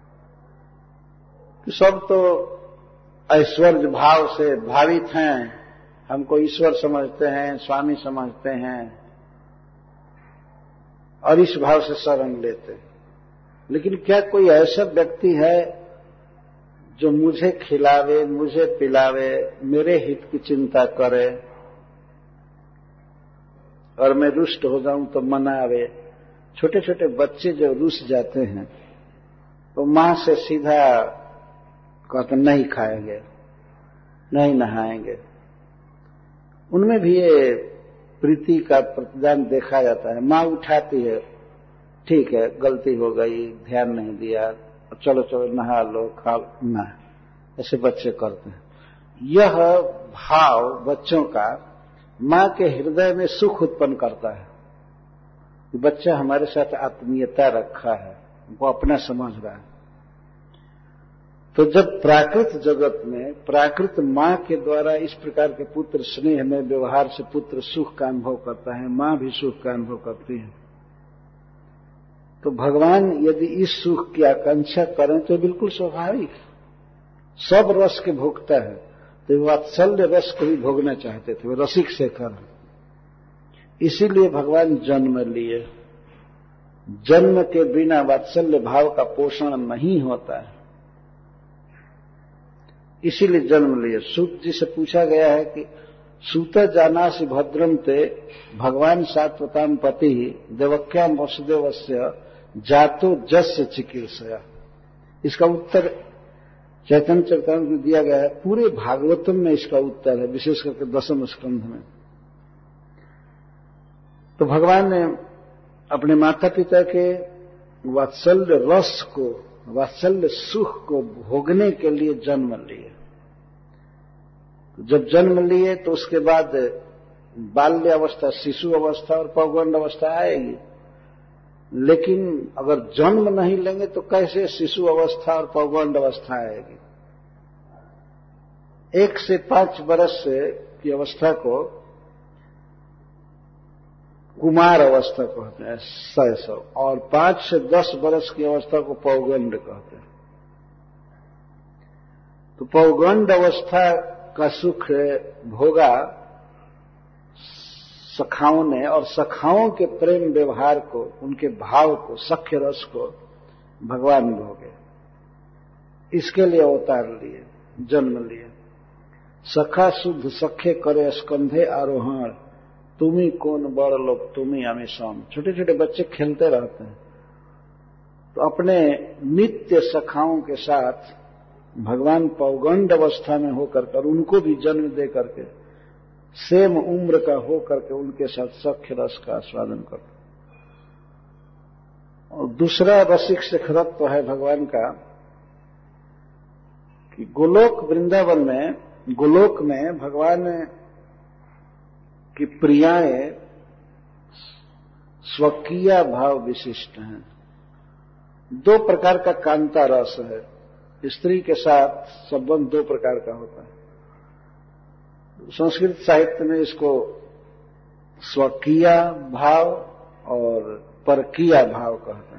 सब तो ऐश्वर्य भाव से भावित हैं, हमको ईश्वर समझते हैं, स्वामी समझते हैं, और इस भाव से शरण लेते हैं। लेकिन क्या कोई ऐसा व्यक्ति है जो मुझे खिलावे, मुझे पिलावे, मेरे हित की चिंता करे, और मैं रुष्ट हो जाऊं तो मनावे? छोटे छोटे बच्चे जो रुस जाते हैं तो मां से सीधा कहते नहीं खाएंगे, नहीं नहाएंगे। उनमें भी ये प्रीति का प्रतिदान देखा जाता है। मां उठाती है, ठीक है गलती हो गई, ध्यान नहीं दिया, चलो चलो नहा लो, खा लो, ना, ऐसे बच्चे करते हैं। यह भाव बच्चों का मां के हृदय में सुख उत्पन्न करता है। बच्चा हमारे साथ आत्मीयता रखा है, वो अपना समझ रहा है। तो जब प्राकृत जगत में प्राकृत मां के द्वारा इस प्रकार के पुत्र स्नेह में व्यवहार से पुत्र सुख का अनुभव करता है, मां भी सुख का अनुभव करती है, तो भगवान यदि इस सुख की आकांक्षा करें तो बिल्कुल स्वाभाविक। सब रस के भोगता है, तो वात्सल्य रस को भी भोगना चाहते थे, वो रसिक शेखर। इसीलिए भगवान जन्म लिए। जन्म के बिना वात्सल्य भाव का पोषण नहीं होता है, इसीलिए जन्म लिए। सूत जी से पूछा गया है कि सूत जानासि भद्रम ते भगवान सात्वताम पति देवक्याम वसुदेवस्य जातो जस्य चिकीर्षया। इसका उत्तर चैतन्य चरितामृत में दिया गया है। पूरे भागवतम में इसका उत्तर है, विशेष करके 10वें स्कंध में। तो भगवान ने अपने माता पिता के वात्सल्य रस को, वात्सल्य सुख को भोगने के लिए जन्म लिए। जब जन्म लिए तो उसके बाद बाल्य अवस्था, शिशु अवस्था और पौगंड अवस्था आएगी। लेकिन अगर जन्म नहीं लेंगे तो कैसे शिशु अवस्था और पौगंड अवस्था आएगी? 1 से 5 वर्ष की अवस्था को कुमार अवस्था कहते हैं, शैशव, और 5 से 10 वर्ष की अवस्था को पौगंड कहते हैं। तो पौगंड अवस्था का सुख भोगा सखाओं ने, और सखाओं के प्रेम व्यवहार को, उनके भाव को, सख्य रस को भगवान भोगे। इसके लिए अवतार लिए, जन्म लिए। सखा शुद्ध सख्य करे स्कंधे आरोहण, तुम्ही कौन बड़ लोग तुम्ही हमें सम। छोटे छोटे बच्चे खेलते रहते हैं, तो अपने नित्य सखाओं के साथ भगवान पौगंड अवस्था में होकर कर उनको भी जन्म दे करके सेम उम्र का हो करके उनके साथ सख्य रस का आस्वादन करते। और दूसरा रसिक शिखरत्व तो है भगवान का कि गोलोक वृंदावन में, गोलोक में भगवान की प्रियाएं स्वकीय भाव विशिष्ट हैं। 2 प्रकार का कांता रस है। स्त्री के साथ संबंध 2 प्रकार का होता है। संस्कृत साहित्य में इसको स्वकीय भाव और परकीय भाव कहते हैं।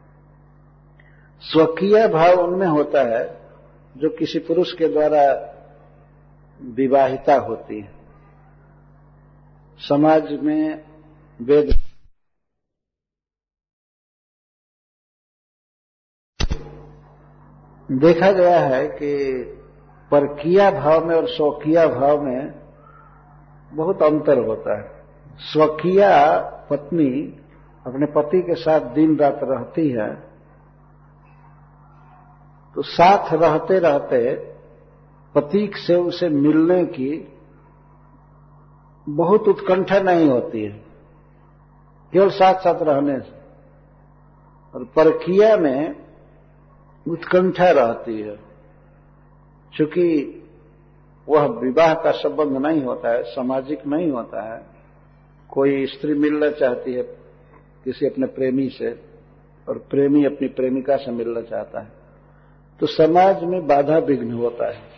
स्वकीय भाव उनमें होता है जो किसी पुरुष के द्वारा विवाहिता होती है। समाज में वेद देखा गया है कि परकीय भाव में और स्वकीय भाव में बहुत अंतर होता है। स्वकीय पत्नी अपने पति के साथ दिन रात रहती है, तो साथ रहते रहते पति से उसे मिलने की बहुत उत्कंठा नहीं होती है, केवल साथ साथ रहने से। और परकीय में उत्कंठा रहती है, चूंकि वह विवाह का संबंध नहीं होता है, सामाजिक नहीं होता है। कोई स्त्री मिलना चाहती है किसी अपने प्रेमी से और प्रेमी अपनी प्रेमिका से मिलना चाहता है, तो समाज में बाधा विघ्न होता है,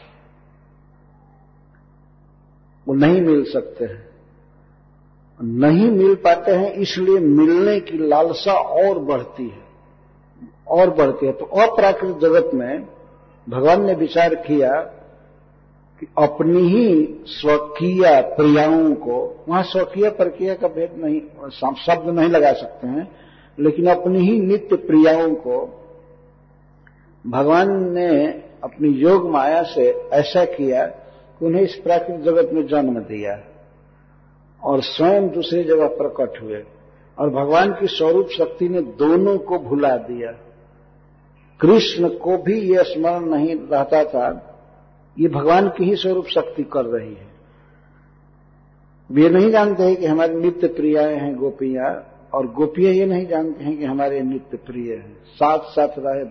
वो नहीं मिल सकते हैं। नहीं मिल पाते हैं, इसलिए मिलने की लालसा और बढ़ती है, और बढ़ती है। तो अप्राकृत जगत में भगवान ने विचार किया कि अपनी ही स्वकीय प्रियाओं को, वहां स्वकीय परकीय का भेद नहीं, शब्द नहीं लगा सकते हैं, लेकिन अपनी ही नित्य प्रियाओं को भगवान ने अपनी योग माया से ऐसा किया कि उन्हें इस प्राकृतिक जगत में जन्म दिया और स्वयं दूसरी जगह प्रकट हुए। और भगवान की स्वरूप शक्ति ने दोनों को भुला दिया। कृष्ण को भी यह स्मरण नहीं रहता था, ये भगवान की ही स्वरूप शक्ति कर रही है। वे नहीं जानते हैं कि हमारी नित्य प्रियाएं हैं गोपियां, और गोपियां ये नहीं जानते हैं कि हमारे नित्य प्रिय हैं। साथ साथ रहे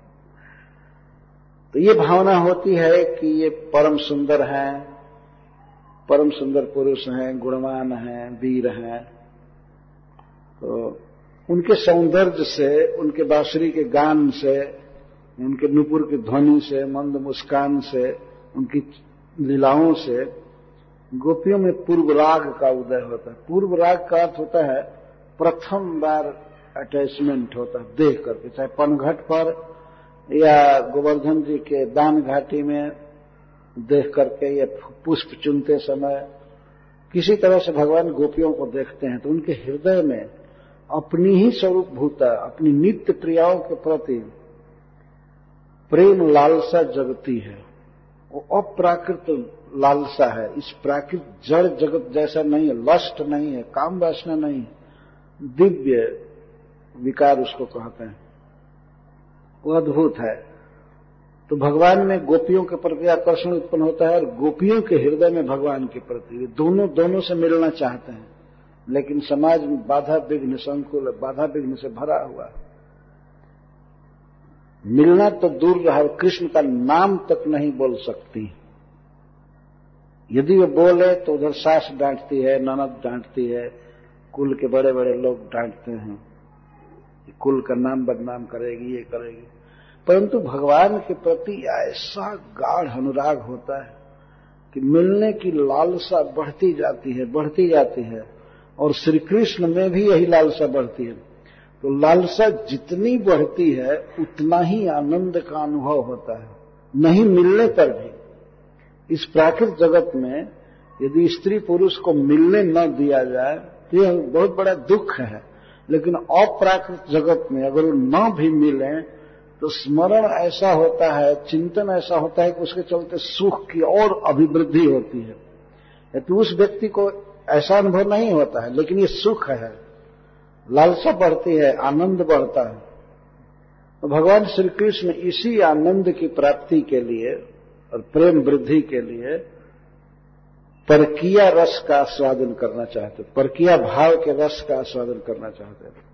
तो ये भावना होती है कि ये परम सुंदर हैं, परम सुंदर पुरुष हैं, गुणवान हैं, वीर हैं। तो उनके सौंदर्य से, उनके बांसुरी के गान से, उनके नुपुर की ध्वनि से, मंद मुस्कान से, उनकी लीलाओं से गोपियों में पूर्व राग का उदय होता है। पूर्व राग का अर्थ होता है प्रथम बार अटैचमेंट होता है देख करके, चाहे पनघट पर या गोवर्धन जी के दान घाटी में देख करके, या पुष्प चुनते समय, किसी तरह से भगवान गोपियों को देखते हैं तो उनके हृदय में अपनी ही स्वरूप भूता, अपनी नित्य प्रियाओं के प्रति प्रेम लालसा जगती है। वो अप्राकृत लालसा है, इस प्राकृत जड़ जगत जैसा नहीं है, लस्ट नहीं है, काम वासना नहीं है, दिव्य विकार उसको कहते हैं, वो अद्भुत है। तो भगवान में गोपियों के प्रति आकर्षण उत्पन्न होता है और गोपियों के हृदय में भगवान के प्रति, दोनों से मिलना चाहते हैं, लेकिन समाज में बाधा विघ्न संकुल, बाधा विघ्न से भरा हुआ। मिलना तो दूर रहा, कृष्ण का नाम तक नहीं बोल सकती। यदि वो बोले तो उधर सास डांटती है, ननद डांटती है, कुल के बड़े बड़े लोग डांटते हैं, कुल का नाम बदनाम करेगी, ये करेगी। परंतु भगवान के प्रति ऐसा गाढ़ अनुराग होता है कि मिलने की लालसा बढ़ती जाती है और श्री कृष्ण में भी यही लालसा बढ़ती है। तो लालसा जितनी बढ़ती है उतना ही आनंद का अनुभव होता है, नहीं मिलने पर भी। इस प्राकृत जगत में यदि स्त्री पुरुष को मिलने न दिया जाए तो यह बहुत बड़ा दुख है, लेकिन अप्राकृत जगत में अगर वो न भी मिले तो स्मरण ऐसा होता है, चिंतन ऐसा होता है कि उसके चलते सुख की और अभिवृद्धि होती है। तो उस व्यक्ति को ऐसा अनुभव नहीं होता है, लेकिन ये सुख है, लालसा बढ़ती है, आनंद बढ़ता है। तो भगवान श्री कृष्ण इसी आनंद की प्राप्ति के लिए और प्रेम वृद्धि के लिए परकीया रस का आस्वादन करना चाहते, परकीया भाव के रस का आस्वादन करना चाहते हैं।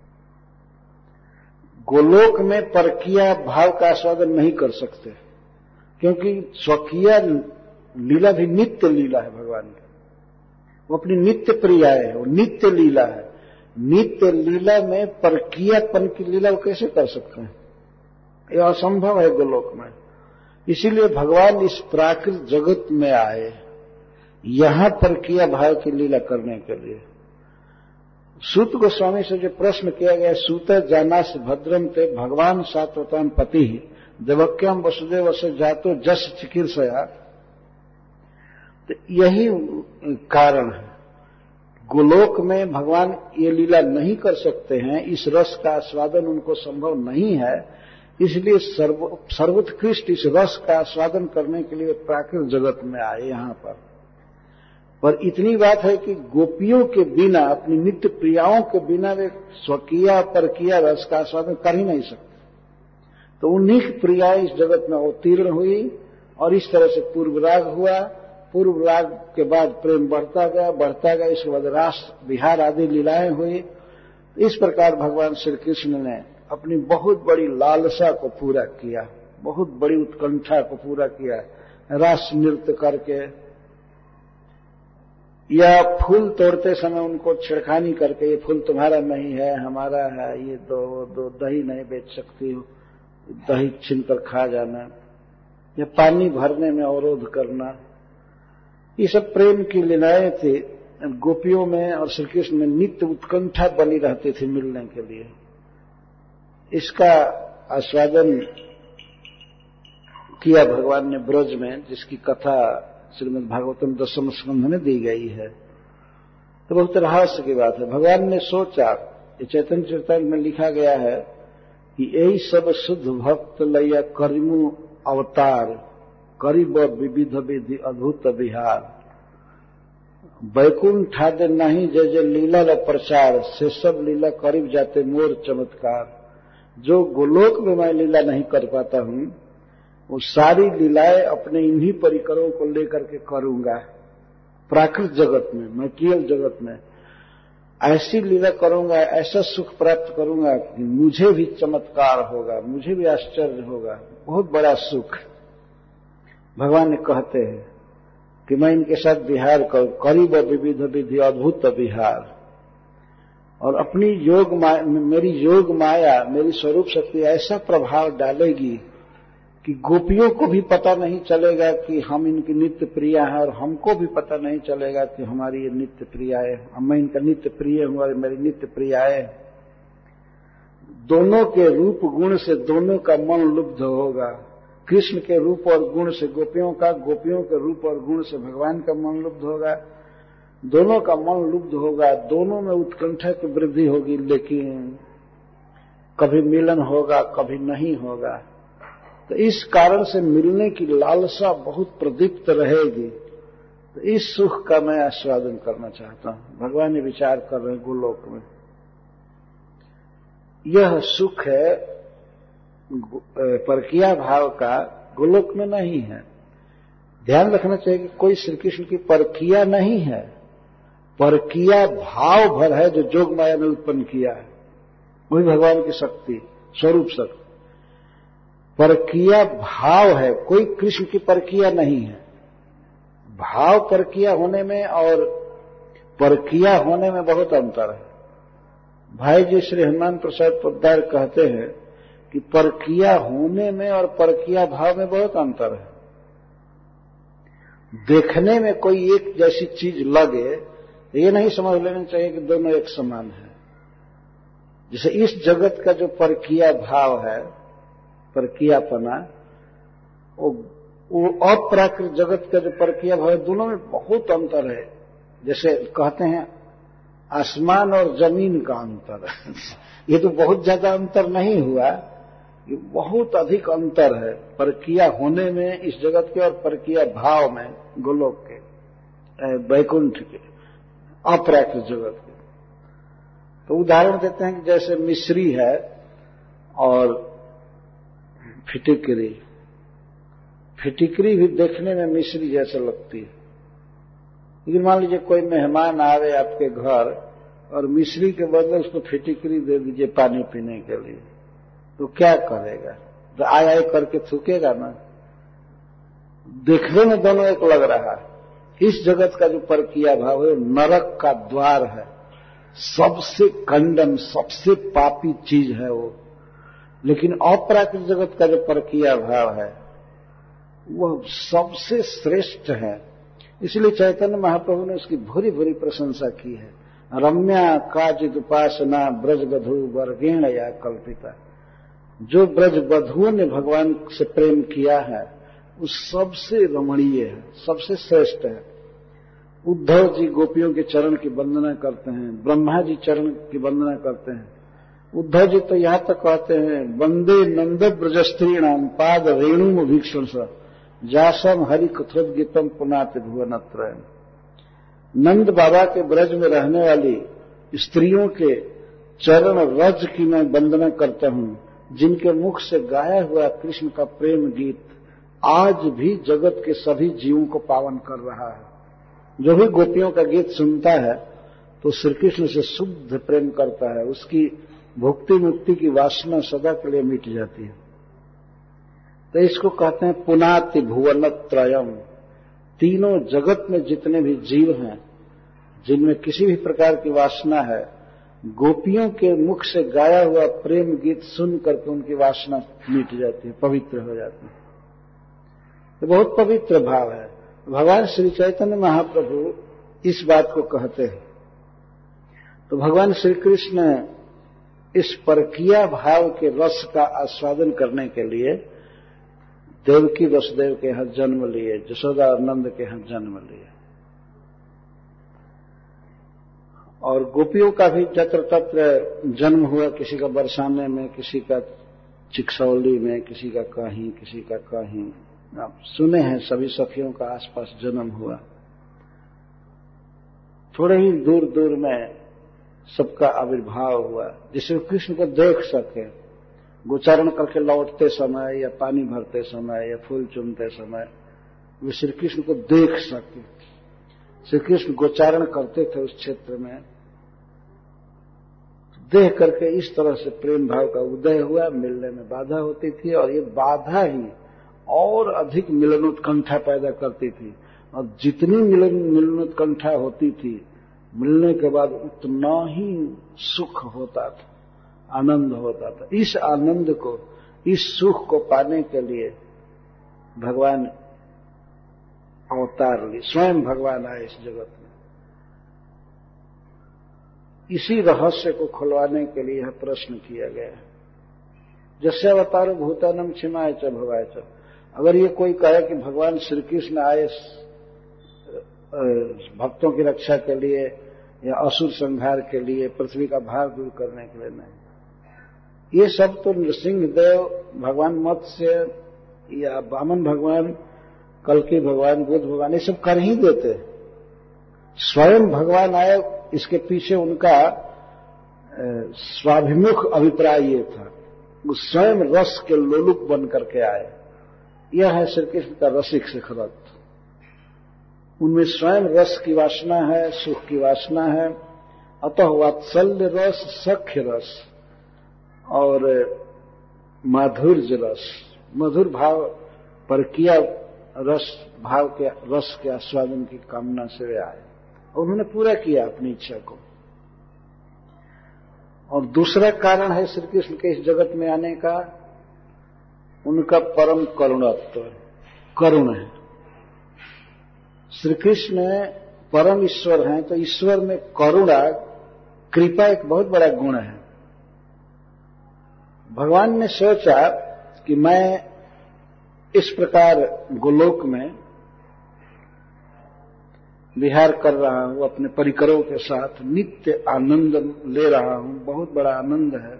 गोलोक में परकीया भाव का आस्वादन नहीं कर सकते, क्योंकि स्वकीय लीला भी नित्य लीला है भगवान की, वो अपनी नित्य प्रिया है, वो नित्य लीला है। नित्य लीला में परकीयापन की लीला वो कैसे कर सकते हैं? यह असंभव है गोलोक में। इसीलिए भगवान इस प्राकृत जगत में आए, यहां परकीय भाव की लीला करने के लिए। सूत गोस्वामी से जो प्रश्न किया गया, सूत जानास भद्रम ते भगवान सात्वताम पति देवक्याम वसुदेव से जातो जस चिकित्सया, तो यही कारण है। गोलोक में भगवान ये लीला नहीं कर सकते हैं, इस रस का आस्वादन उनको संभव नहीं है, इसलिए सर्वोत्कृष्ट इस रस का आस्वादन करने के लिए प्राकृत जगत में आए यहां पर इतनी बात है कि गोपियों के बिना, अपनी नित्य प्रियाओं के बिना वे स्वकीय परकीय रस का आस्वादन कर ही नहीं सकते। तो उन्हीं की प्रियाएं इस जगत में अवतीर्ण हुई और इस तरह से पूर्व राग हुआ। पूर्व राग के बाद प्रेम बढ़ता गया, इसके बाद रास विहार आदि लीलाएं हुई। इस प्रकार भगवान श्री कृष्ण ने अपनी बहुत बड़ी लालसा को पूरा किया, बहुत बड़ी उत्कंठा को पूरा किया, रास नृत्य करके या फूल तोड़ते समय उनको छिड़खानी करके, ये फूल तुम्हारा नहीं है, हमारा है, ये दो दही नहीं बेच सकती हो, दही छीनकर खा जाना, या पानी भरने में अवरोध करना, ये सब प्रेम की लीलाएं थी। गोपियों में और श्री कृष्ण में नित्य उत्कंठा बनी रहती थी मिलने के लिए। इसका आस्वादन किया भगवान ने ब्रज में, जिसकी कथा श्रीमद् भागवतम 10वें स्कंध में दी गई है। तो बहुत रहस्य की बात है। भगवान ने सोचा, ये चैतन्य चरितामृत में लिखा गया है कि यही सब शुद्ध भक्त लैया करिमु अवतार, करीब विविध विधि अद्भुत विहार, बैकुंठ ठादे नहीं जय जय लीला ल प्रचार, से सब लीला करीब जाते मोर चमत्कार। जो गोलोक में मैं लीला नहीं कर पाता हूं, वो सारी लीलाएं अपने इन्हीं परिकरों को लेकर के करूंगा। प्राकृत जगत में, मटीरियल जगत में ऐसी लीला करूंगा, ऐसा सुख प्राप्त करूंगा कि मुझे भी चमत्कार होगा, मुझे भी आश्चर्य होगा, बहुत बड़ा सुख। भगवान ने कहते हैं कि मैं इनके साथ विहार करूं, करीब विविध विधि अद्भुत विहार, और अपनी मेरी योग माया, मेरी स्वरूप शक्ति ऐसा प्रभाव डालेगी कि गोपियों को भी पता नहीं चलेगा कि हम इनकी नित्य प्रिया हैं, और हमको भी पता नहीं चलेगा कि हमारी ये नित्य प्रिया है, मैं इनका नित्य प्रिय हूं और मेरी नित्य प्रिया है। दोनों के रूप गुण से दोनों का मन लुब्ध होगा। कृष्ण के रूप और गुण से गोपियों का, गोपियों के रूप और गुण से भगवान का मन लुब्ध होगा। दोनों का मन लुब्ध होगा, दोनों में उत्कंठा की वृद्धि होगी, लेकिन कभी मिलन होगा कभी नहीं होगा। तो इस कारण से मिलने की लालसा बहुत प्रदीप्त रहेगी। तो इस सुख का मैं आस्वादन करना चाहता हूं। भगवान ये विचार कर रहे हैं गोलोक में। यह सुख है परकीया भाव का, गोलोक में नहीं है। ध्यान रखना चाहिए कि कोई श्री कृष्ण की परकीया नहीं है, परकीया भाव भर है जो जोग माया ने उत्पन्न किया है। वही भगवान की शक्ति, स्वरूप शक्ति परकीया भाव है, कोई कृष्ण की परकीया नहीं है। भाव परकीया होने में और परकीया होने में बहुत अंतर है। भाई जी श्री हनुमान प्रसाद पोद्दार कहते हैं कि परकीया होने में और परकीया भाव में बहुत अंतर है। देखने में कोई एक जैसी चीज लगे तो ये नहीं समझ लेना चाहिए कि दोनों एक समान है। जैसे इस जगत का जो परकीया भाव है, परकीयापना, वो अप्राकृत जगत का जो परकीया भाव है, दोनों में बहुत अंतर है। जैसे कहते हैं आसमान और जमीन का अंतर है। ये तो बहुत ज्यादा अंतर नहीं हुआ, ये बहुत अधिक अंतर है परकीया होने में इस जगत के और परकीया भाव में गोलोक के, वैकुंठ के, अपराकृत जगत के। तो उदाहरण देते हैं कि जैसे मिश्री है और फिटिकरी। फिटिकरी भी देखने में मिश्री जैसे लगती है, लेकिन मान लीजिए कोई मेहमान आवे आपके घर और मिश्री के बदले उसको फिटिकरी दे दीजिए पानी पीने के लिए, तो क्या करेगा? तो आय करके थूकेगा ना। देखने में दोनों एक लग रहा है। इस जगत का जो परकीया भाव है नरक का द्वार है, सबसे कंडम, सबसे पापी चीज है वो। लेकिन अपराकृत जगत का जो परकीया भाव है वह सबसे श्रेष्ठ है। इसलिए चैतन्य महाप्रभु ने उसकी भूरी भूरी प्रशंसा की है। रम्या काचिद उपासना ब्रज बधू वर्गेण या कल्पिता। जो ब्रज बधुओं ने भगवान से प्रेम किया है वो सबसे रमणीय है, सबसे श्रेष्ठ है। उद्धव जी गोपियों के चरण की वंदना करते हैं, ब्रह्मा जी चरण की वंदना करते हैं। उद्धव जी तो यहां तक कहते हैं वंदे नंद ब्रजस्त्रीणाम पाद रेणुम भीक्षण स जासम हरि कथोद्गीतम पुनाति भुवनत्रयम्। नंद बाबा के ब्रज में रहने वाली स्त्रियों के चरण रज की मैं वंदना करता हूं, जिनके मुख से गाया हुआ कृष्ण का प्रेम गीत आज भी जगत के सभी जीवों को पावन कर रहा है। जो भी गोपियों का गीत सुनता है तो श्री कृष्ण से शुद्ध प्रेम करता है, उसकी भुक्ति मुक्ति की वासना सदा के लिए मिट जाती है। तो इसको कहते हैं पुनाति भुवनत्रयम्। तीनों जगत में जितने भी जीव हैं जिनमें किसी भी प्रकार की वासना है, गोपियों के मुख से गाया हुआ प्रेम गीत सुन करके उनकी वासना मिट जाती है, पवित्र हो जाती है। तो बहुत पवित्र भाव है। भगवान श्री चैतन्य महाप्रभु इस बात को कहते हैं। तो भगवान श्री कृष्ण इस परकीया भाव के रस का आस्वादन करने के लिए देवकी वसुदेव के यहाँ जन्म लिए, यशोदा और नंद के यहाँ जन्म लिए। और गोपियों का भी जत्र तत्र जन्म हुआ, किसी का बरसाने में, किसी का चिकसौली में, किसी का कहीं, किसी का कहीं। आप सुने हैं सभी सखियों का आसपास जन्म हुआ। थोड़े ही दूर दूर में सबका आविर्भाव हुआ, जिससे कृष्ण को देख सके। गोचारण करके लौटते समय या पानी भरते समय या फूल चुनते समय वे श्री कृष्ण को देख सके। श्री कृष्ण गोचारण करते थे उस क्षेत्र में, देख करके इस तरह से प्रेम भाव का उदय हुआ। मिलने में बाधा होती थी और ये बाधा ही और अधिक मिलनोत्कंठा पैदा करती थी, और जितनी मिलनोत्कंठा होती थी मिलने के बाद उतना ही सुख होता था, आनंद होता था। इस आनंद को, इस सुख को पाने के लिए भगवान अवतार लिए, स्वयं भगवान आए इस जगत में। इसी रहस्य को खुलवाने के लिए यह प्रश्न किया गया है। जैसे अवतारो भूतानम क्षमाय च भवाय च। अगर ये कोई कहे कि भगवान श्री कृष्ण आए भक्तों की रक्षा के लिए या असुर संहार के लिए, पृथ्वी का भार दूर करने के लिए नहीं। ये सब तो नृसिंहदेव, भगवान मत्स्य या वामन भगवान, कल्कि भगवान, बुद्ध भगवान, ये सब कर ही देते। स्वयं भगवान आए, इसके पीछे उनका स्वाभिमुख अभिप्राय ये था, वो स्वयं रस के लोलुप बन करके आए। यह है श्री कृष्ण का रसिक शिखरत्व। उनमें स्वयं रस की वासना है, सुख की वासना है। अतः वात्सल्य रस, सख्य रस और माधुर्य रस, मधुर भाव, परकिया रस भाव के रस के आस्वादन की कामना से वे आए और उन्होंने पूरा किया अपनी इच्छा को। और दूसरा कारण है श्री कृष्ण के इस जगत में आने का, उनका परम करुणत्व, करुण है। श्री कृष्ण परम ईश्वर हैं, तो ईश्वर में करुणा, कृपा एक बहुत बड़ा गुण है। भगवान ने सोचा कि मैं इस प्रकार गोलोक में विहार कर रहा हूं, अपने परिकरों के साथ नित्य आनंद ले रहा हूं, बहुत बड़ा आनंद है,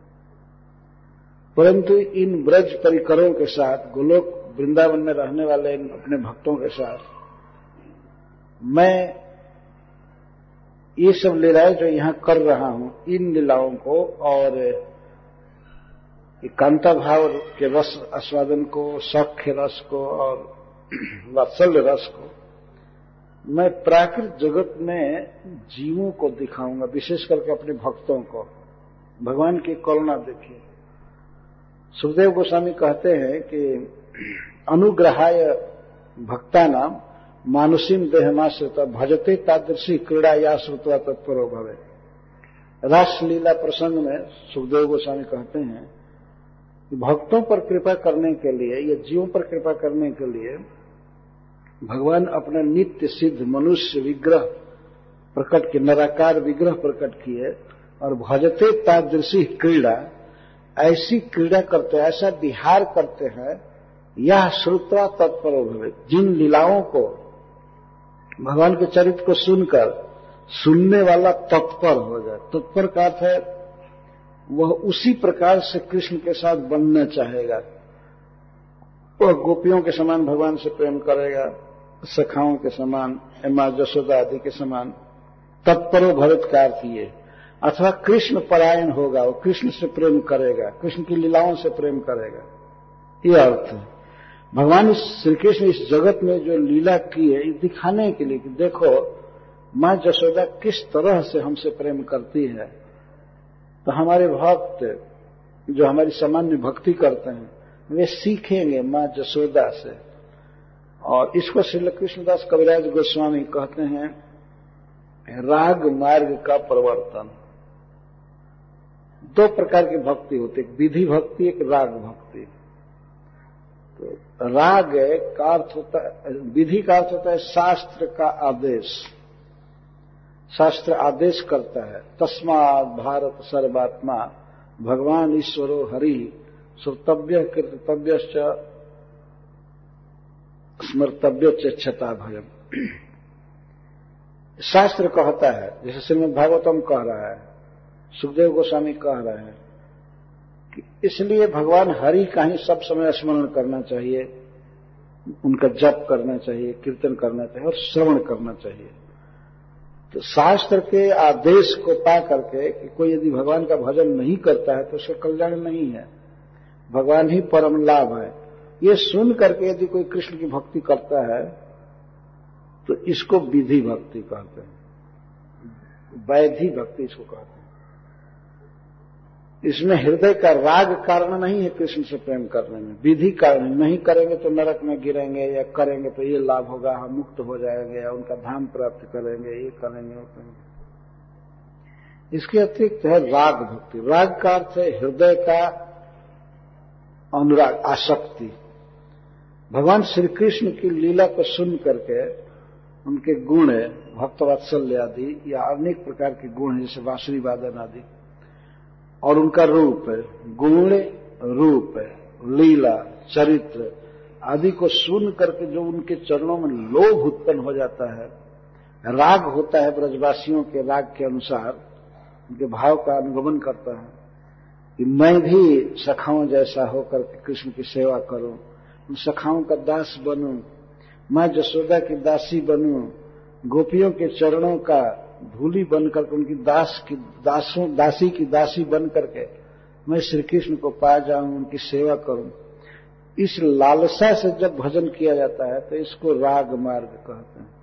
परंतु इन ब्रज परिकरों के साथ, गोलोक वृंदावन में रहने वाले इन अपने भक्तों के साथ मैं ये सब लीलाएं जो यहां कर रहा हूं, इन लीलाओं को और कांता भाव के रस आस्वादन को, सख्य रस को और वात्सल्य रस को मैं प्राकृत जगत में जीवों को दिखाऊंगा, विशेष करके अपने भक्तों को। भगवान की करुणा देखिए। सुखदेव गोस्वामी कहते हैं कि अनुग्रहाय भक्तानाम मानुषीम देहमाश्रित भजते तादृशी क्रीड़ा या श्रुत्वा तत्परो भवे। रासलीला प्रसंग में सुखदेव गोस्वामी कहते हैं कि भक्तों पर कृपा करने के लिए या जीवों पर कृपा करने के लिए भगवान अपना नित्य सिद्ध मनुष्य विग्रह प्रकट किए, निराकार विग्रह प्रकट किए और भजते तादृशी क्रीड़ा, ऐसी क्रीड़ा करते हैं, ऐसा विहार करते हैं, यह श्रुत्वा तत्परो भवे, जिन लीलाओं को भगवान के चरित्र को सुनकर सुनने वाला तत्पर हो जाए। तत्पर का अर्थ है वह उसी प्रकार से कृष्ण के साथ बनना चाहेगा। वह गोपियों के समान भगवान से प्रेम करेगा, सखाओं के समान, मां जशोदा आदि के समान। तत्परो भरत का अर्थ ये, अथवा कृष्ण परायण होगा, वो कृष्ण से प्रेम करेगा, कृष्ण की लीलाओं से प्रेम करेगा, ये अर्थ है। भगवान श्री कृष्ण इस जगत में जो लीला की है, दिखाने के लिए कि देखो मां जशोदा किस तरह से हमसे प्रेम करती है। तो हमारे भक्त जो हमारी सामान्य भक्ति करते हैं वे सीखेंगे मां जशोदा से। और इसको श्री कृष्णदास कविराज गोस्वामी कहते हैं राग मार्ग का प्रवर्तन। दो प्रकार की भक्ति होती है, एक विधि भक्ति, एक राग भक्ति। तो राग का अर्थ होता है, विधि का अर्थ होता है शास्त्र का आदेश। शास्त्र आदेश करता है, तस्मात् भारत सर्वात्मा भगवान ईश्वरो हरि श्रोतव्य कीर्तव्यश्च स्मर्तव्य क्षता भयम। शास्त्र कहता है, जैसे श्रीमद् भागवतम कह रहा है, सुखदेव गोस्वामी कह रहे हैं कि इसलिए भगवान हरि का ही सब समय स्मरण करना चाहिए, उनका जप करना चाहिए, कीर्तन करना चाहिए और श्रवण करना चाहिए। तो शास्त्र के आदेश को पा करके कि कोई यदि भगवान का भजन नहीं करता है तो उसका कल्याण नहीं है, भगवान ही परम लाभ है, ये सुन करके यदि कोई कृष्ण की भक्ति करता है तो इसको विधि भक्ति कहते हैं, वैधि भक्ति इसको कहते हैं। इसमें हृदय का राग कारण नहीं है कृष्ण से प्रेम करने में, विधि कारण। नहीं करेंगे तो नरक में गिरेंगे, या करेंगे तो ये लाभ होगा, हम मुक्त हो जाएंगे, या उनका धाम प्राप्त करेंगे, ये करेंगे, वो करेंगे। इसके अतिरिक्त है राग भक्ति। राग का अर्थ है हृदय का अनुराग, आसक्ति। भगवान श्री कृष्ण की लीला को सुन करके उनके गुण, भक्तवात्सल्य आदि या अनेक प्रकार के गुण जैसे बांसुरी वादन आदि, और उनका रूप, गुण, रूप, लीला, चरित्र आदि को सुन करके जो उनके चरणों में लोभ उत्पन्न हो जाता है, राग होता है ब्रजवासियों के राग के अनुसार, उनके भाव का अनुगमन करता है कि मैं भी सखाओं जैसा होकर के कृष्ण की सेवा करूं, उन सखाओं का दास बनूं, मैं जसोदा की दासी बनूं, गोपियों के चरणों का धूली बनकर के उनकी दासी की दासी बन करके मैं श्री कृष्ण को पा जाऊं, उनकी सेवा करूं। इस लालसा से जब भजन किया जाता है तो इसको राग मार्ग कहते हैं।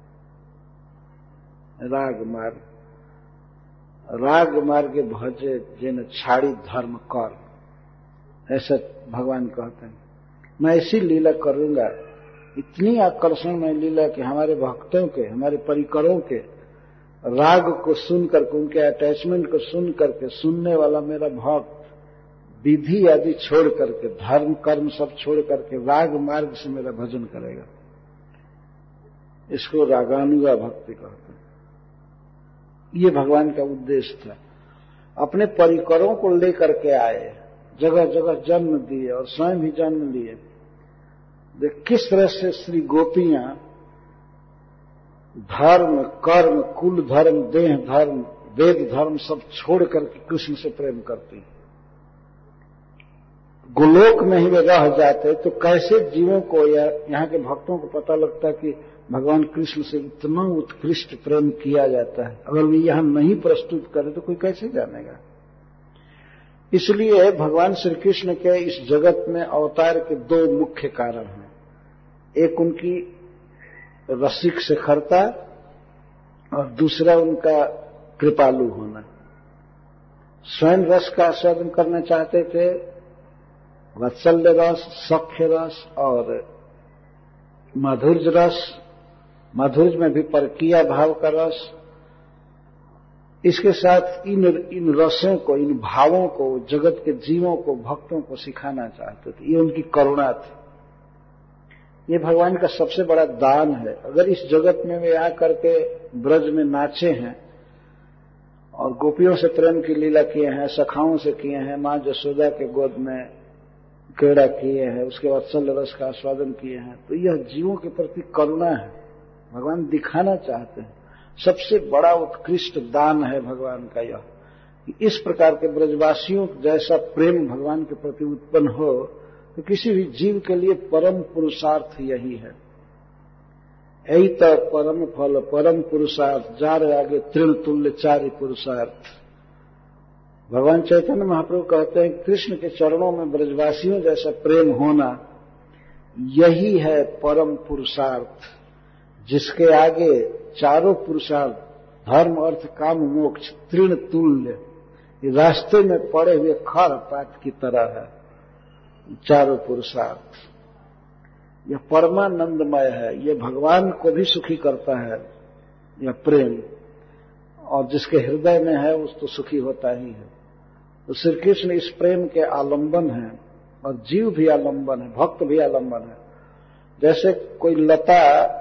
राग मार्ग भजे जिन छाड़ी धर्म कर, ऐसा भगवान कहते हैं। मैं ऐसी लीला करूंगा, इतनी आकर्षण में लीला कि हमारे भक्तों के, हमारे परिकरों के राग को सुन करके, उनके अटैचमेंट को सुन करके सुनने वाला मेरा भक्त विधि आदि छोड़ करके, धर्म कर्म सब छोड़ करके राग मार्ग से मेरा भजन करेगा। इसको रागानुगा भक्ति कहते हैं। ये भगवान का उद्देश्य था। अपने परिकरों को लेकर के आए, जगह जगह जन्म दिए और स्वयं भी जन्म लिए। देख किस तरह से श्री गोपियां धर्म कर्म कुल धर्म देह धर्म वेद धर्म सब छोड़ करके कृष्ण से प्रेम करती। गोलोक में ही वे रह जाते तो कैसे जीवों को या यहाँ के भक्तों को पता लगता कि भगवान कृष्ण से इतना उत्कृष्ट प्रेम किया जाता है। अगर वे यहां नहीं प्रस्तुत करें तो कोई कैसे जानेगा। इसलिए भगवान श्री कृष्ण के इस जगत में अवतार के दो मुख्य कारण हैं। एक उनकी रसिक शिखरता और दूसरा उनका कृपालु होना। स्वयं रस का आस्वादन करना चाहते थे, वात्सल्य रस, सख्य रस और माधुर्य रस, माधुर्य में भी परकीय भाव का रस। इसके साथ इन रसों को, इन भावों को जगत के जीवों को, भक्तों को सिखाना चाहते थे। ये उनकी करुणा थी। ये भगवान का सबसे बड़ा दान है। अगर इस जगत में वे आकर के ब्रज में नाचे हैं और गोपियों से प्रेम की लीला किए हैं, सखाओं से किए हैं, मां जसोदा के गोद में क्रीड़ा किए हैं, उसके वात्सल्य रस का आस्वादन किए हैं, तो यह जीवों के प्रति करुणा है। भगवान दिखाना चाहते हैं। सबसे बड़ा उत्कृष्ट दान है भगवान का यह कि इस प्रकार के ब्रजवासियों जैसा प्रेम भगवान के प्रति उत्पन्न हो तो किसी भी जीव के लिए परम पुरुषार्थ यही है। यही तो परम फल परम पुरुषार्थ, जार आगे तृण तुल्य चारि पुरुषार्थ। भगवान चैतन्य महाप्रभु कहते हैं कृष्ण के चरणों में ब्रजवासियों जैसा प्रेम होना यही है परम पुरुषार्थ, जिसके आगे चारों पुरुषार्थ धर्म अर्थ काम मोक्ष तृण तुल्य रास्ते में पड़े हुए खर पात की तरह है। चारों पुरुषार्थ यह परमानंदमय है। यह भगवान को भी सुखी करता है यह प्रेम, और जिसके हृदय में है उस तो सुखी होता ही है। तो श्री कृष्ण इस प्रेम के आलंबन है और जीव भी आलंबन है, भक्त भी आलंबन है। जैसे कोई लता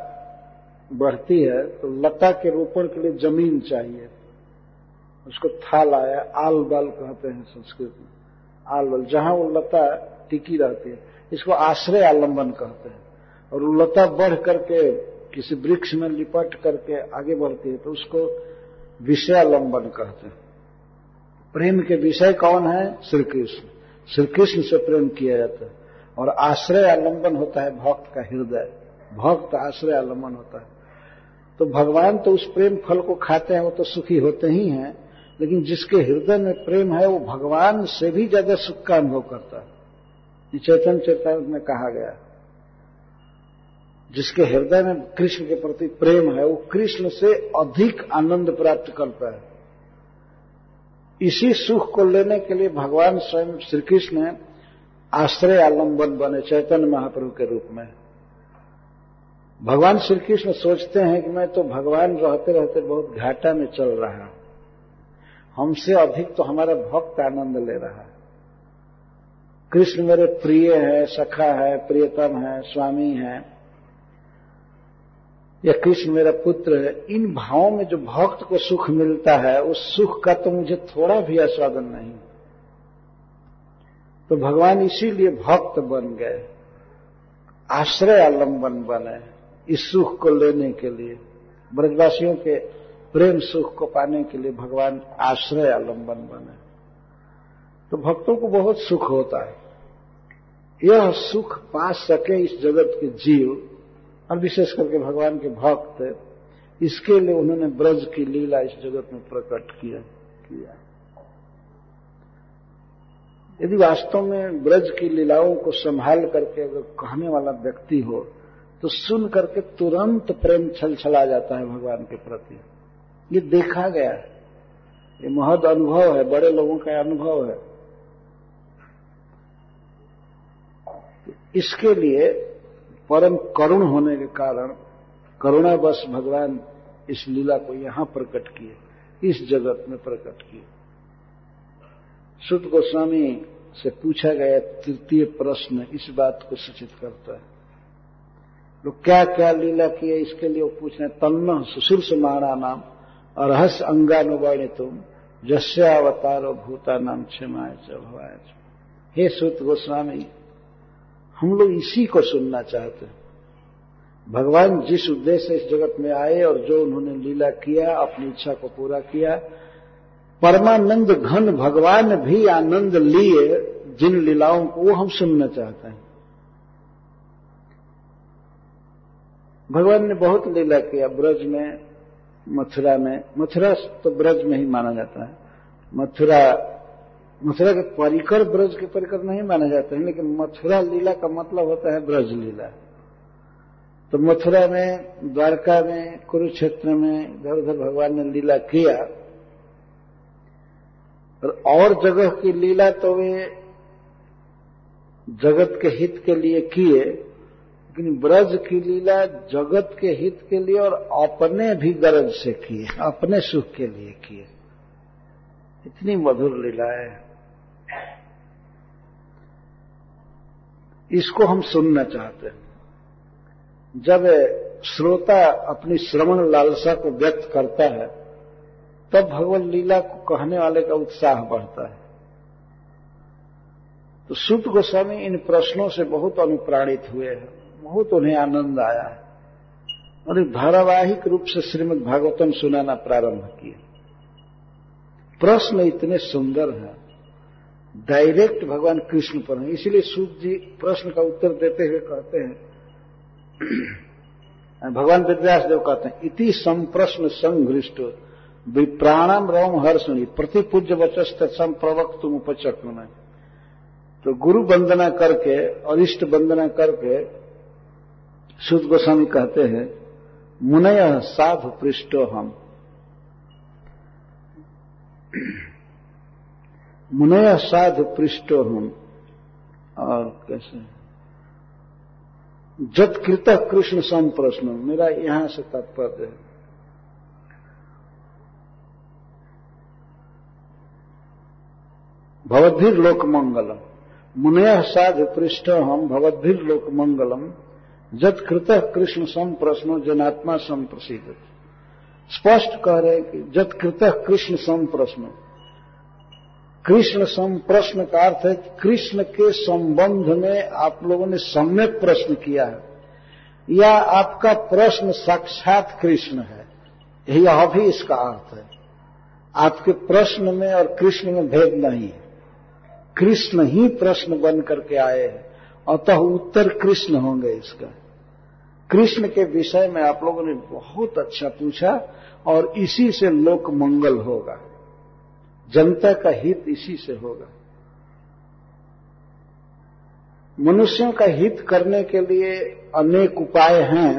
बढ़ती है तो लता के रोपण के लिए जमीन चाहिए, उसको थाल आया, आल बाल कहते हैं संस्कृत में, आल बाल, जहां वो लता टिकी रहती है इसको आश्रय आलंबन कहते हैं। और वो लता बढ़ करके किसी वृक्ष में लिपट करके आगे बढ़ती है तो उसको विषयालंबन कहते हैं। प्रेम के विषय कौन है? श्री कृष्ण। श्री कृष्ण से प्रेम किया जाता है और आश्रय आलंबन होता है भक्त का हृदय, भक्त आश्रय आलंबन होता है। तो भगवान तो उस प्रेम फल को खाते हैं, वो तो सुखी होते ही हैं, लेकिन जिसके हृदय में प्रेम है वो भगवान से भी ज्यादा सुख का अनुभव करता है। ये चैतन्य चरितामृत में कहा गया, जिसके हृदय में कृष्ण के प्रति प्रेम है वो कृष्ण से अधिक आनंद प्राप्त करता है। इसी सुख को लेने के लिए भगवान स्वयं श्री कृष्ण आश्रय आलंबन बने चैतन्य महाप्रभु के रूप में। भगवान श्री कृष्ण सोचते हैं कि मैं तो भगवान रहते रहते बहुत घाटा में चल रहा हूं, हमसे अधिक तो हमारा भक्त आनंद ले रहा है। कृष्ण मेरे प्रिय है, सखा है, प्रियतम है, स्वामी है, या कृष्ण मेरा पुत्र है। इन भावों में जो भक्त को सुख मिलता है उस सुख का तो मुझे थोड़ा भी आस्वादन नहीं। तो भगवान इसीलिए भक्त बन गए, आश्रय आलंबन बने इस सुख को लेने के लिए। ब्रजवासियों के प्रेम सुख को पाने के लिए भगवान आश्रय आलंबन बने, तो भक्तों को बहुत सुख होता है। यह सुख पा सके इस जगत के जीव, और विशेष करके भगवान के भक्त, इसके लिए उन्होंने ब्रज की लीला इस जगत में प्रकट किया। यदि वास्तव में ब्रज की लीलाओं को संभाल करके अगर कहने वाला व्यक्ति हो तो सुन करके तुरंत प्रेम छलछला जाता है भगवान के प्रति। ये देखा गया है, ये महद अनुभव है, बड़े लोगों का अनुभव है। इसके लिए परम करुण होने के कारण करुणावश भगवान इस लीला को यहां प्रकट किए, इस जगत में प्रकट किए। सुत गोस्वामी से पूछा गया तृतीय प्रश्न इस बात को सूचित करता है। लोग क्या क्या लीला किए इसके लिए वो पूछ रहे हैं। तन्न सुशीर्षमाणा नाम अर्हस अंगानुवर्णितुम यस्यावतारो भूता नाम क्षमाय च भवाय च। हे सुत गोस्वामी, हम लोग इसी को सुनना चाहते हैं। भगवान जिस उद्देश्य से इस जगत में आए और जो उन्होंने लीला किया, अपनी इच्छा को पूरा किया, परमानंद घन भगवान भी आनंद लिए जिन लीलाओं को, वो हम सुनना चाहते हैं। भगवान ने बहुत लीला किया ब्रज में, मथुरा में। मथुरा तो ब्रज में ही माना जाता है। मथुरा के परिकर ब्रज के परिकर नहीं माना जाते हैं, लेकिन मथुरा लीला का मतलब होता है ब्रज लीला। तो मथुरा में, द्वारका में, कुरुक्षेत्र में इधर उधर भगवान ने लीला किया। और जगह की लीला तो वे जगत के हित के लिए किए, लेकिन ब्रज की लीला जगत के हित के लिए और अपने भी गरज से किए, अपने सुख के लिए किए। इतनी मधुर लीला है, इसको हम सुनना चाहते हैं। जब श्रोता अपनी श्रवण लालसा को व्यक्त करता है तब भगवत लीला को कहने वाले का उत्साह बढ़ता है। तो सुत गोस्वामी इन प्रश्नों से बहुत अनुप्राणित हुए हैं, बहुत उन्हें आनंद आया है और एक धारावाहिक रूप से श्रीमद् भागवतम सुनाना प्रारंभ किए। प्रश्न इतने सुंदर हैं, डायरेक्ट भगवान कृष्ण पर हैं। इसीलिए सूत जी प्रश्न का उत्तर देते हुए कहते हैं, भगवान वेदव्यास देव कहते हैं, इति संप्रश्न संघृष्ट विप्राणम रोम हर्षणि प्रतिपूज्य वचस्त संप्रवक्तुम उपचक्रम। तो गुरु वंदना करके और इष्ट वंदना करके सूत गोस्वामी कहते हैं, मुनयः साधु पृष्ठो हम, मुनयः साधु पृष्ठो हम। और कैसे जत्कृत कृष्ण संप्रश्न, मेरा यहां से तात्पर्य है। भवद्भिर लोक मंगलम, मुनयः साधु पृष्ठ हम भवद्भिर लोक मंगलम जत्कृत कृष्ण संप्रश्नो जनात्मा संप्रसिद्ध। स्पष्ट कह रहे हैं कि जत्कृत कृष्ण संप्रश्नो, कृष्ण संप्रश्न का अर्थ है कि कृष्ण के संबंध में आप लोगों ने सम्यक प्रश्न किया है, या आपका प्रश्न साक्षात कृष्ण है, यह भी इसका अर्थ है। आपके प्रश्न में और कृष्ण में भेद नहीं है, कृष्ण ही प्रश्न बन करके आए हैं, अतः उत्तर कृष्ण होंगे इसका। कृष्ण के विषय में आप लोगों ने बहुत अच्छा पूछा और इसी से लोक मंगल होगा, जनता का हित इसी से होगा। मनुष्यों का हित करने के लिए अनेक उपाय हैं,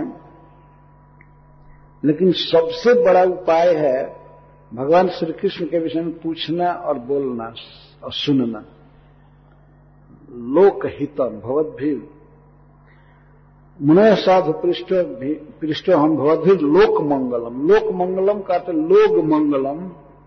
लेकिन सबसे बड़ा उपाय है भगवान श्री कृष्ण के विषय में पूछना और बोलना और सुनना। लोक हितम भवद्भिर मुनय साधु पृष्ठ हम भवद्भिर लोक मंगलम। लोक मंगलम का तो लोक मंगलम।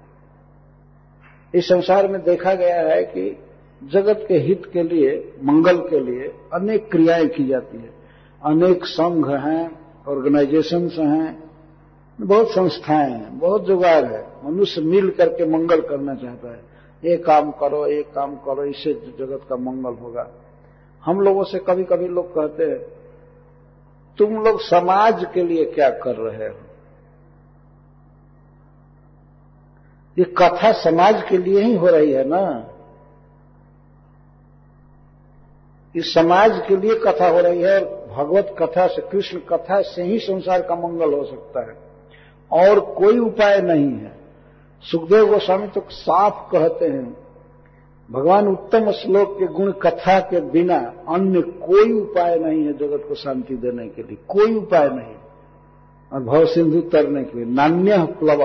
इस संसार में देखा गया है कि जगत के हित के लिए, मंगल के लिए अनेक क्रियाएं की जाती है। अनेक संघ हैं, ऑर्गेनाइजेशंस हैं, बहुत संस्थाएं हैं, बहुत जुगाड़ है। मनुष्य मिल करके मंगल करना चाहता है, ये काम करो, ये काम करो, इससे जगत का मंगल होगा। हम लोगों से कभी कभी लोग कहते हैं, तुम लोग समाज के लिए क्या कर रहे हो? ये कथा समाज के लिए ही हो रही है ना, इस समाज के लिए कथा हो रही है। भगवत कथा से, कृष्ण कथा से ही संसार का मंगल हो सकता है, और कोई उपाय नहीं है। सुखदेव गोस्वामी तो साफ कहते हैं, भगवान उत्तम श्लोक के गुण कथा के बिना अन्य कोई उपाय नहीं है जगत को शांति देने के लिए, कोई उपाय नहीं। और भव सिंधु तरने के लिए नान्य प्लव,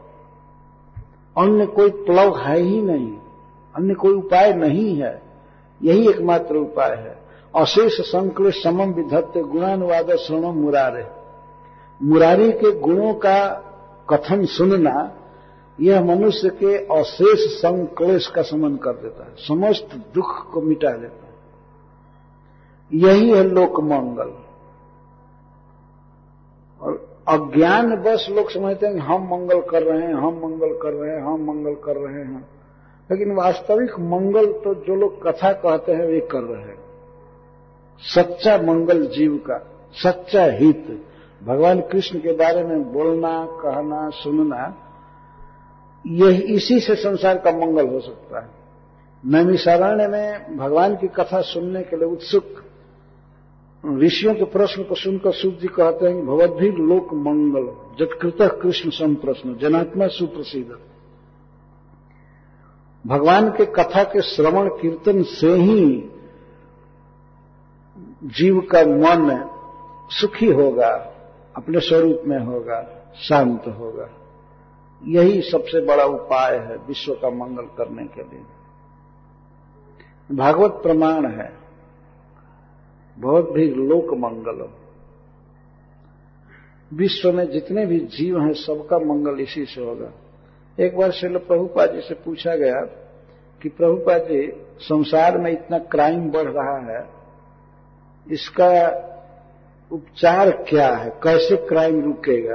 अन्य कोई प्लव है ही नहीं, अन्य कोई उपाय नहीं है, यही एकमात्र उपाय है। अशेष संक्लेश समम विधत्ते गुणानुवाद श्रवणम मुरारे। मुरारी के गुणों का कथन सुनना यह मनुष्य के अशेष संक्लेश का शमन कर देता है, समस्त दुख को मिटा देता है। यही है लोक मंगल। और अज्ञान बस लोग समझते हैं कि हम मंगल कर रहे हैं, हम मंगल कर रहे हैं, हम मंगल कर रहे हैं, लेकिन वास्तविक मंगल तो जो लोग कथा कहते हैं वे कर रहे हैं। सच्चा मंगल जीव का, सच्चा हित, भगवान कृष्ण के बारे में बोलना, कहना, सुनना, यह इसी से संसार का मंगल हो सकता है। नैमिषारण्य में भगवान की कथा सुनने के लिए उत्सुक ऋषियों के प्रश्न को सुनकर सूत जी कहते हैं कि भवद्भि लोक मंगल जत्कृतः कृष्ण संप्रश्न जनात्मा सुप्रसिद्ध। भगवान के कथा के श्रवण कीर्तन से ही जीव का मन सुखी होगा, अपने स्वरूप में होगा, शांत होगा। यही सबसे बड़ा उपाय है विश्व का मंगल करने के लिए। भागवत प्रमाण है, बहुत भी लोक मंगल। विश्व में जितने भी जीव हैं सबका मंगल इसी से होगा। एक बार श्रील प्रभुपाद जी से पूछा गया कि प्रभुपाद जी, संसार में इतना क्राइम बढ़ रहा है, इसका उपचार क्या है, कैसे क्राइम रुकेगा?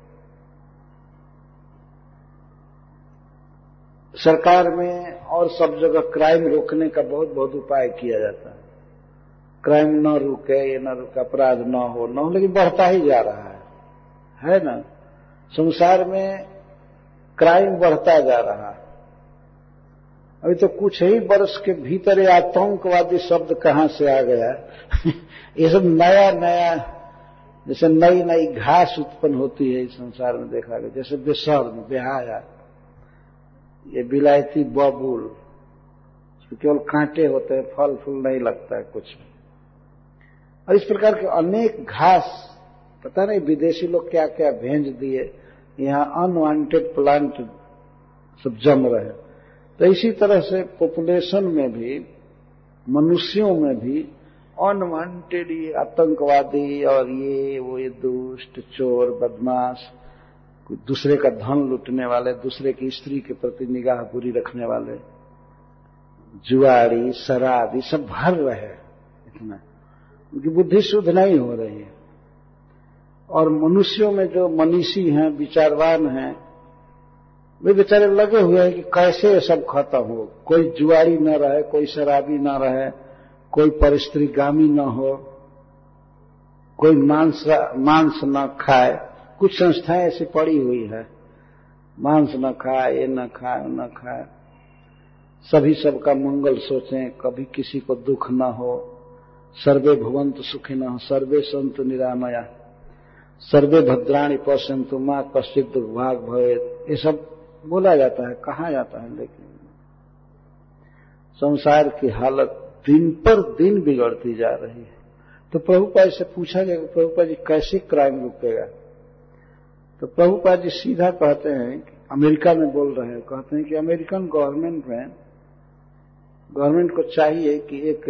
सरकार में और सब जगह क्राइम रोकने का बहुत बहुत उपाय किया जाता है, क्राइम न रुके, ये न रुके, अपराध न हो, लेकिन बढ़ता ही जा रहा है ना। संसार में क्राइम बढ़ता जा रहा है। अभी तो कुछ ही वर्ष के भीतर ये आतंकवादी शब्द कहां से आ गया ये सब नया नया, जैसे नई नई घास उत्पन्न होती है इस संसार में देखा गया, जैसे बेशर्म, बेहाया, ये विलायती बबूल, केवल कांटे होते हैं, फल फूल नहीं लगता है कुछ। और इस प्रकार के अनेक घास, पता नहीं विदेशी लोग क्या क्या भेज दिए, यहाँ अनवांटेड प्लांट सब जम रहे हैं। तो इसी तरह से पॉपुलेशन में भी, मनुष्यों में भी अनवांटेड ये आतंकवादी और ये दुष्ट, चोर, बदमाश, दूसरे का धन लूटने वाले, दूसरे की स्त्री के प्रति निगाह बुरी रखने वाले, जुआरी, शराब, ये सब भर रहे हैं इतना, उनकी बुद्धि शुद्ध नहीं हो रही है। और मनुष्यों में जो मनीषी हैं, विचारवान हैं, वे बेचारे लगे हुए हैं कि कैसे ये सब खत्म हो, कोई जुआरी न रहे, कोई शराबी न रहे, कोई परस्त्रीगामी न हो, कोई मांस न खाए। कुछ संस्थाएं ऐसी पड़ी हुई है, मांस न खाए, ये न खाए, न खाए, सभी सबका मंगल सोचें, कभी किसी को दुख न हो, सर्वे भवन्तु सुखिनः, सर्वे सन्तु निरामया, सर्वे भद्राणि पश्यन्तु मा कश्चित् दुर्भाग् भवेत्। ये सब बोला जाता है, कहा जाता है, लेकिन संसार की हालत दिन पर दिन बिगड़ती जा रही है। तो प्रभुपाद से पूछा गया कि प्रभुपाद जी कैसे क्राइम रुकेगा? तो प्रभुपाद जी सीधा कहते हैं कि अमेरिका में बोल रहे हैं, कहते हैं कि अमेरिकन गवर्नमेंट को चाहिए कि एक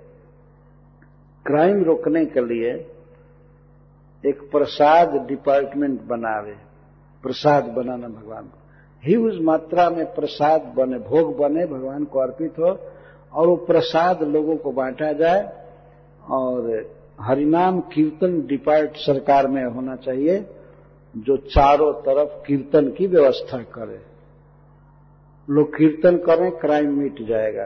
क्राइम रोकने के लिए एक प्रसाद डिपार्टमेंट बनावे। प्रसाद बनाना भगवान को, ह्यूज मात्रा में प्रसाद बने, भोग बने, भगवान को अर्पित हो, और वो प्रसाद लोगों को बांटा जाए। और हरिनाम कीर्तन डिपार्ट सरकार में होना चाहिए, जो चारों तरफ कीर्तन की व्यवस्था करे। लोग कीर्तन करें, क्राइम मिट जाएगा।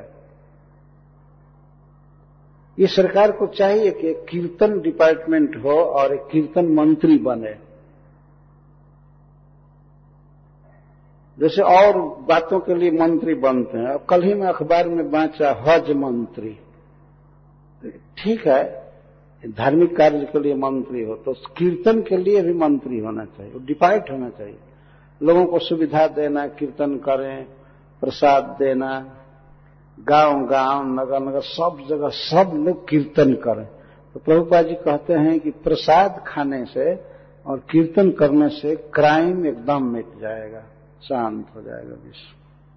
ये सरकार को चाहिए कि एक कीर्तन डिपार्टमेंट हो और एक कीर्तन मंत्री बने। जैसे और बातों के लिए मंत्री बनते हैं। अब कल ही में अखबार में बांचा हज मंत्री, ठीक है, धार्मिक कार्य के लिए मंत्री हो तो कीर्तन के लिए भी मंत्री होना चाहिए, डिपार्ट होना चाहिए। लोगों को सुविधा देना, कीर्तन करें, प्रसाद देना, गांव गांव नगर नगर सब जगह सब लोग कीर्तन करें। तो प्रभुपाद जी कहते हैं कि प्रसाद खाने से और कीर्तन करने से क्राइम एकदम मिट जाएगा, शांत हो जाएगा विश्व।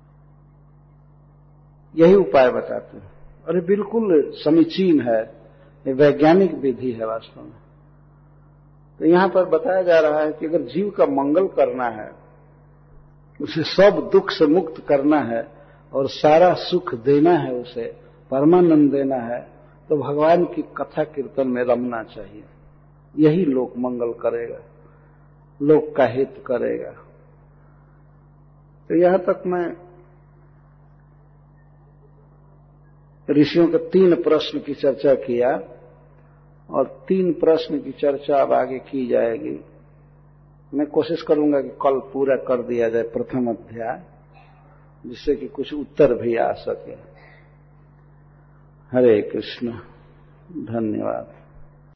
यही उपाय बताते हैं। अरे बिल्कुल समीचीन है, ये वैज्ञानिक विधि है वास्तव में। तो यहां पर बताया जा रहा है कि अगर जीव का मंगल करना है, उसे सब दुख से मुक्त करना है और सारा सुख देना है, उसे परमानंद देना है, तो भगवान की कथा कीर्तन में रमना चाहिए। यही लोक मंगल करेगा, लोक का हित करेगा। तो यहां तक मैं ऋषियों के 3 प्रश्न की चर्चा किया और 3 प्रश्न की चर्चा अब आगे की जाएगी। मैं कोशिश करूंगा कि कल पूरा कर दिया जाए प्रथम अध्याय, जिससे कि कुछ उत्तर भी आ सके। हरे कृष्ण, धन्यवाद।